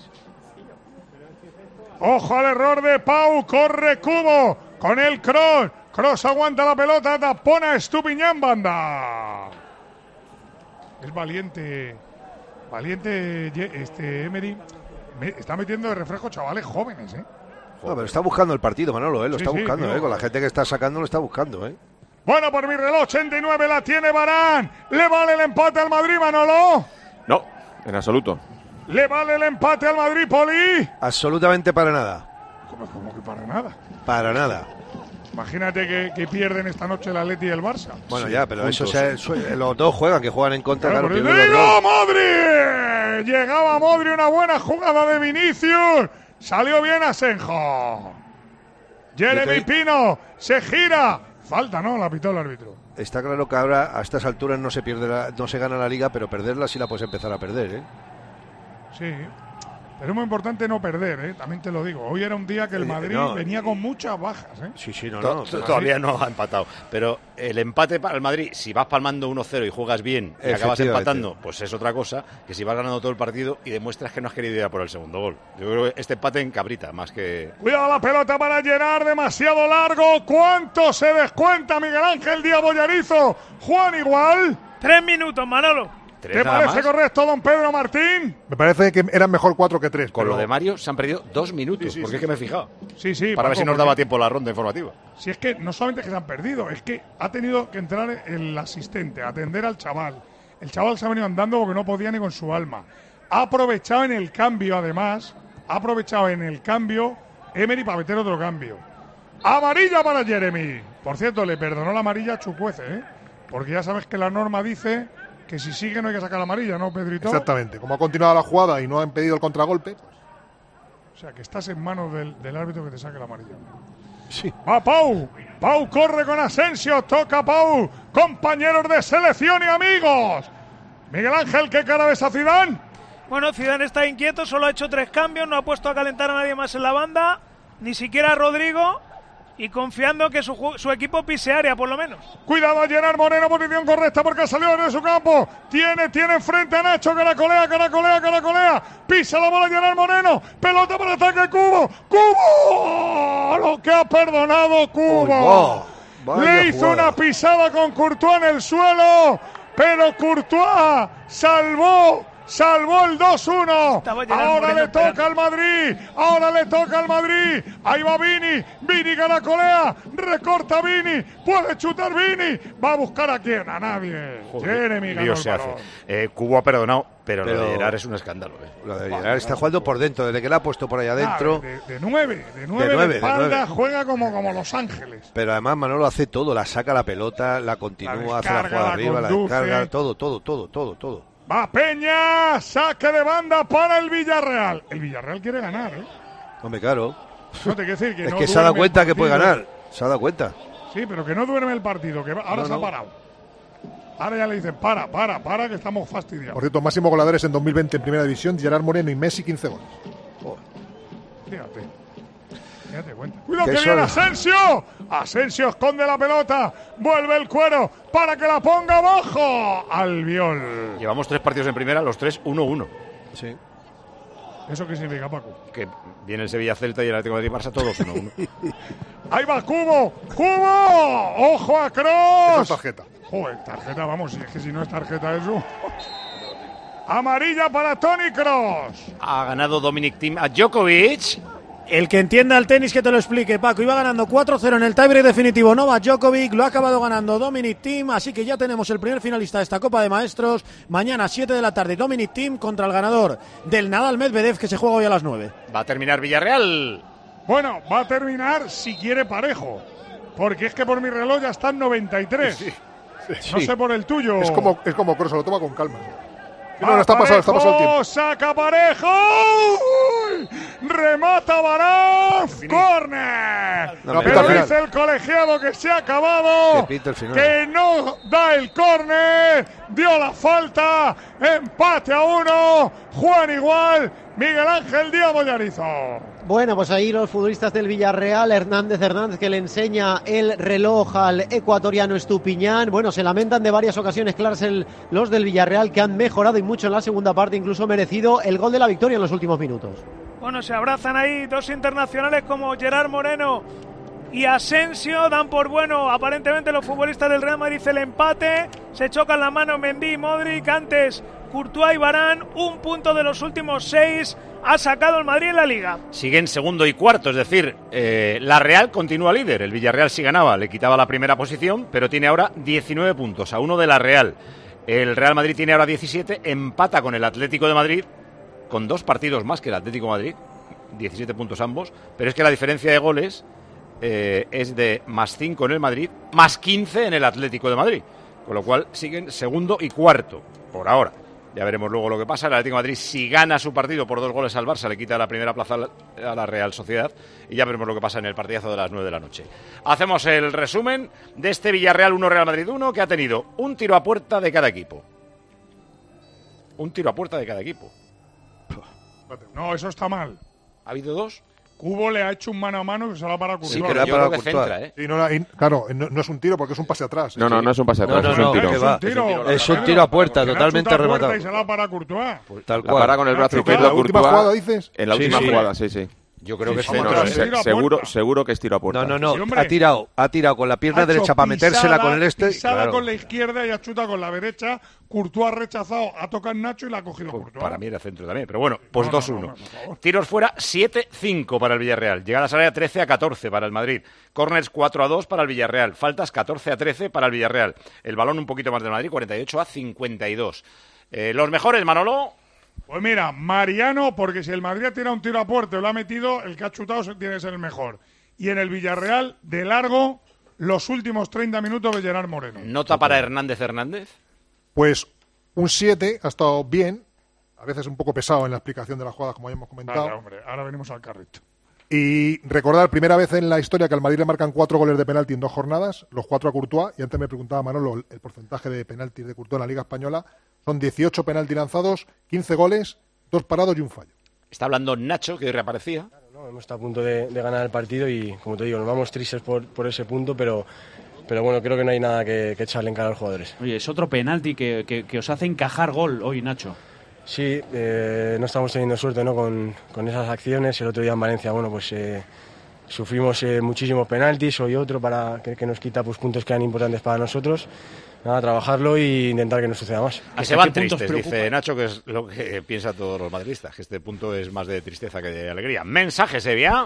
Ojo al error de Pau, corre Cubo con el cross. Cross aguanta la pelota, tapona Estupiñán, banda. Es valiente Emery. Está metiendo de refresco chavales jóvenes, No, pero está buscando el partido, Manolo, lo está buscando, con la gente que está sacando lo está buscando, Bueno, por mi reloj, 89 la tiene Varane. ¿Le vale el empate al Madrid, Manolo? No, en absoluto. ¿Le vale el empate al Madrid, Poli? Absolutamente para nada. ¿Cómo que para nada? Para nada. Imagínate que pierden esta noche el Atleti y el Barça. Bueno, ya, pero juntos, eso los dos juegan en contra. Claro, Modri! Llegaba Modri, una buena jugada de Vinicius. Salió bien Asenjo. Jeremy Pino se gira. Falta, ¿no? La pitó el árbitro. Está claro que ahora a estas alturas no se gana la liga, pero perderla sí la puedes empezar a perder, Sí, pero es muy importante no perder, también te lo digo. Hoy era un día que el Madrid venía con muchas bajas, Sí, Todavía no ha empatado. Pero el empate para el Madrid, si vas palmando 1-0 y juegas bien y acabas empatando, pues es otra cosa que si vas ganando todo el partido y demuestras que no has querido ir a por el segundo gol. Yo creo que este empate encabrita más que... Cuidado la pelota para Gerard, demasiado largo. ¿Cuánto se descuenta Miguel Ángel Díaz Bollarizo? Juan igual. 3 minutos, Manolo. ¿Te parece correcto, don Pedro Martín? Me parece que eran mejor 4 que 3. Con lo de Mario se han perdido 2 minutos, porque es que me he fijado. Sí. Para ver si nos daba tiempo la ronda informativa. Si es que no solamente que se han perdido, es que ha tenido que entrar el asistente a atender al chaval. El chaval se ha venido andando porque no podía ni con su alma. Ha aprovechado en el cambio, además, Emery para meter otro cambio. Amarilla para Jeremy. Por cierto, le perdonó la amarilla a Chukwueze, porque ya sabes que la norma dice que si sigue no hay que sacar la amarilla, ¿no, Pedrito? Exactamente. Como ha continuado la jugada y no ha impedido el contragolpe. O sea, que estás en manos del árbitro que te saque la amarilla. Sí. Va Pau. Pau corre con Asensio. Toca Pau. Compañeros de selección y amigos. Miguel Ángel, ¿qué cara ves a Zidane? Bueno, Zidane está inquieto. Solo ha hecho 3 cambios. No ha puesto a calentar a nadie más en la banda. Ni siquiera a Rodrigo. Y confiando que su equipo pise área, por lo menos. Cuidado a Gerard Moreno, posición correcta porque ha salido de su campo. Tiene enfrente a Nacho, caracolea. Pisa la bola Gerard Moreno. Pelota para ataque Cubo. ¡Cubo! Lo que ha perdonado Cubo. Le hizo una pisada con Courtois en el suelo. Pero Courtois salvó el 2-1. Ahora le toca al Madrid. Ahí va Vini caracolea, recorta Vini, puede chutar Vini, va a buscar a quién, a nadie. Jeremy ganó el balón. Cubo ha perdonado, pero lo de Gerard es un escándalo. Lo de Gerard está jugando por dentro, desde que la ha puesto por ahí adentro. De 9 de espalda, juega como Los Ángeles. Pero además Manolo hace todo, la saca la pelota, la continúa, hace la jugada arriba, la descarga, todo. Va Peña, saque de banda para el Villarreal. El Villarreal quiere ganar, Hombre, claro. No te quiero decir que es que se ha dado cuenta que puede ganar. Se ha dado cuenta. Sí, pero que no duerme el partido, que ahora se ha parado. Ahora ya le dicen, para, que estamos fastidiados. Por cierto, máximo goleadores en 2020 en Primera División, Gerard Moreno y Messi, 15 goles. Fíjate cuenta. ¡Cuidado que viene Asensio! Asensio esconde la pelota. Vuelve el cuero para que la ponga abajo. Albiol. Llevamos 3 partidos en primera, los 3 1-1. Sí. ¿Eso qué significa, Paco? Que viene el Sevilla Celta y el Atlético de Madrid Barça todos 1-1. Ahí va Cubo. ¡Ojo a Kroos! Esa es tarjeta. Joder, tarjeta, vamos, es que si no es tarjeta eso. Amarilla para Toni Kroos. Ha ganado Dominic Thiem a Djokovic. El que entienda el tenis que te lo explique, Paco. Iba ganando 4-0 en el tiebreak definitivo Novak Djokovic, lo ha acabado ganando Dominic Thiem, así que ya tenemos el primer finalista de esta Copa de Maestros. Mañana 7 de la tarde, Dominic Thiem contra el ganador del Nadal Medvedev, que se juega hoy a las 9. Va a terminar Villarreal. Bueno, va a terminar si quiere parejo, porque es que por mi reloj ya están 93. Sí. No sé por el tuyo. Es como Kroos, se lo toma con calma. No, está pasado el tiempo. Saca Parejo. ¡Uy! Remata Varane. ¡Córner! Pero dice el colegiado que se ha acabado. Que no da el córner. Dio la falta. Empate a 1. Juan igual. Miguel Ángel Díaz Bollarizo. Bueno, pues ahí los futbolistas del Villarreal, Hernández que le enseña el reloj al ecuatoriano Estupiñán. Bueno, se lamentan de varias ocasiones claras los del Villarreal, que han mejorado y mucho en la segunda parte, incluso merecido el gol de la victoria en los últimos minutos. Bueno, se abrazan ahí dos internacionales como Gerard Moreno y Asensio, dan por bueno aparentemente los futbolistas del Real Madrid el empate, se chocan la mano Mendy y Modric, antes Courtois y Varane, un punto de los últimos 6 ha sacado el Madrid en la Liga. Siguen segundo y cuarto, es decir, la Real continúa líder. El Villarreal si ganaba le quitaba la primera posición, pero tiene ahora 19 puntos, a 1 de la Real. El Real Madrid tiene ahora 17, empata con el Atlético de Madrid, con 2 partidos más que el Atlético de Madrid, 17 puntos ambos, pero es que la diferencia de goles es de más 5 en el Madrid, más 15 en el Atlético de Madrid, con lo cual siguen segundo y cuarto, por ahora. Ya veremos luego lo que pasa. El Atlético de Madrid, si gana su partido por 2 goles al Barça, le quita la primera plaza a la Real Sociedad. Y ya veremos lo que pasa en el partidazo de las 9 de la noche. Hacemos el resumen de este Villarreal 1, Real Madrid 1, que ha tenido un tiro a puerta de cada equipo. Un tiro a puerta de cada equipo. No, eso está mal. ¿Ha habido 2? Cubo le ha hecho un mano a mano que se la para Courtois. Sí, que le ha parado Courtois. Sí, claro, no es un tiro porque es un pase atrás. No es un pase atrás, es un tiro. Es un tiro a puerta, totalmente rematado. Y se la para Courtois. Tal cual. La para con el brazo izquierdo ¿En la última jugada dices? En la última jugada, sí. Yo creo que seguro que es tiro a puerta. No, Sí, ha tirado con la pierna derecha para metérsela con el pisada con la izquierda y ha chutado con la derecha. Courtois ha rechazado, ha tocado Nacho y la ha cogido Courtois. Para mí era centro también, pero bueno, pues 2-1. Tiros fuera 7-5 para el Villarreal. Llegadas al área 13-14 para el Madrid. Corners 4-2 para el Villarreal. Faltas 14-13 para el Villarreal. El balón un poquito más del Madrid, 48-52. Los mejores, Manolo. Pues mira, Mariano, porque si el Madrid ha tirado un tiro a puerta y lo ha metido, el que ha chutado tiene que ser el mejor. Y en el Villarreal, de largo, los últimos 30 minutos de Gerard Moreno. ¿Nota para Hernández? Pues un 7, ha estado bien, a veces un poco pesado en la explicación de las jugadas, como ya hemos comentado. Vale, hombre, ahora venimos al carrito. Y recordar, primera vez en la historia que al Madrid le marcan 4 goles de penalti en 2 jornadas, los 4 a Courtois, y antes me preguntaba Manolo el porcentaje de penaltis de Courtois en la Liga Española, son 18 penaltis lanzados, 15 goles, 2 parados y un fallo. Está hablando Nacho, que hoy reaparecía. Claro, no, hemos estado a punto de ganar el partido y, como te digo, nos vamos tristes por ese punto, pero bueno, creo que no hay nada que echarle en cara a los jugadores. Oye, es otro penalti que os hace encajar gol hoy, Nacho. Sí, no estamos teniendo suerte, ¿no? con esas acciones. El otro día en Valencia, bueno, pues sufrimos muchísimos penaltis, hoy otro que nos quita pues, puntos que eran importantes para nosotros. Nada, trabajarlo e intentar que no suceda más. Que se van tristes, dice Nacho, que es lo que piensa todos los madridistas, que este punto es más de tristeza que de alegría. Mensaje, Sevilla.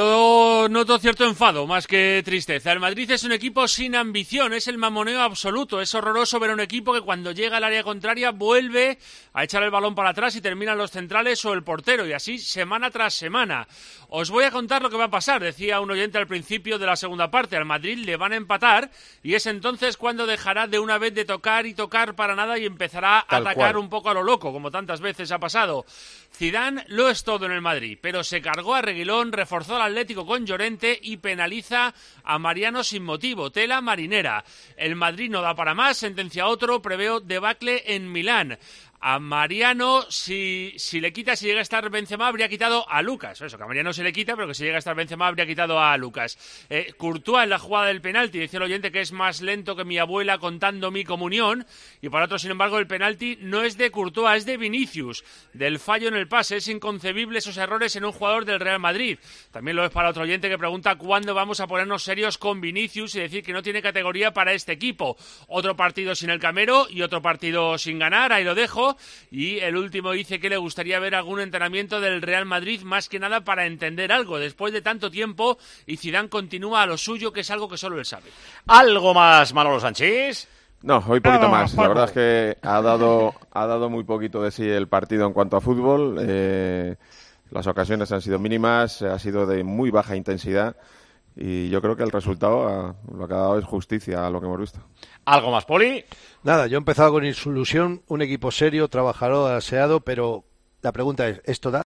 Yo noto cierto enfado, más que tristeza. El Madrid es un equipo sin ambición, es el mamoneo absoluto. Es horroroso ver a un equipo que cuando llega al área contraria vuelve a echar el balón para atrás y terminan los centrales o el portero, y así semana tras semana. Os voy a contar lo que va a pasar, decía un oyente al principio de la segunda parte. Al Madrid le van a empatar y es entonces cuando dejará de una vez de tocar y tocar para nada y empezará a atacar un poco a lo loco, como tantas veces ha pasado. Zidane lo es todo en el Madrid, pero se cargó a Reguilón, reforzó al Atlético con Llorente y penaliza a Mariano sin motivo. Tela marinera. El Madrid no da para más, sentencia otro, preveo debacle en Milán. A Mariano, si llega a estar Benzema, habría quitado a Lucas. Eso, que a Mariano se le quita, pero que si llega a estar Benzema, habría quitado a Lucas. Courtois en la jugada del penalti, decía el oyente que es más lento que mi abuela contando mi comunión. Y para otro, sin embargo, el penalti no es de Courtois, es de Vinicius. Del fallo en el pase, es inconcebible esos errores en un jugador del Real Madrid. También lo es para otro oyente que pregunta cuándo vamos a ponernos serios con Vinicius y decir que no tiene categoría para este equipo. Otro partido sin el Camero y otro partido sin ganar, ahí lo dejo. Mourinho. Y el último dice que le gustaría ver algún entrenamiento del Real Madrid, más que nada para entender algo después de tanto tiempo, y Zidane continúa a lo suyo, que es algo que solo él sabe. ¿Algo más, Manolo Sanchís? No, hoy poquito más. La verdad es que ha dado muy poquito de sí el partido en cuanto a fútbol. Las ocasiones han sido mínimas, ha sido de muy baja intensidad y yo creo que el resultado lo que ha dado es justicia a lo que hemos visto. ¿Algo más, Poli? Nada, yo he empezado con ilusión, un equipo serio, trabajador, aseado, pero la pregunta es, ¿esto da?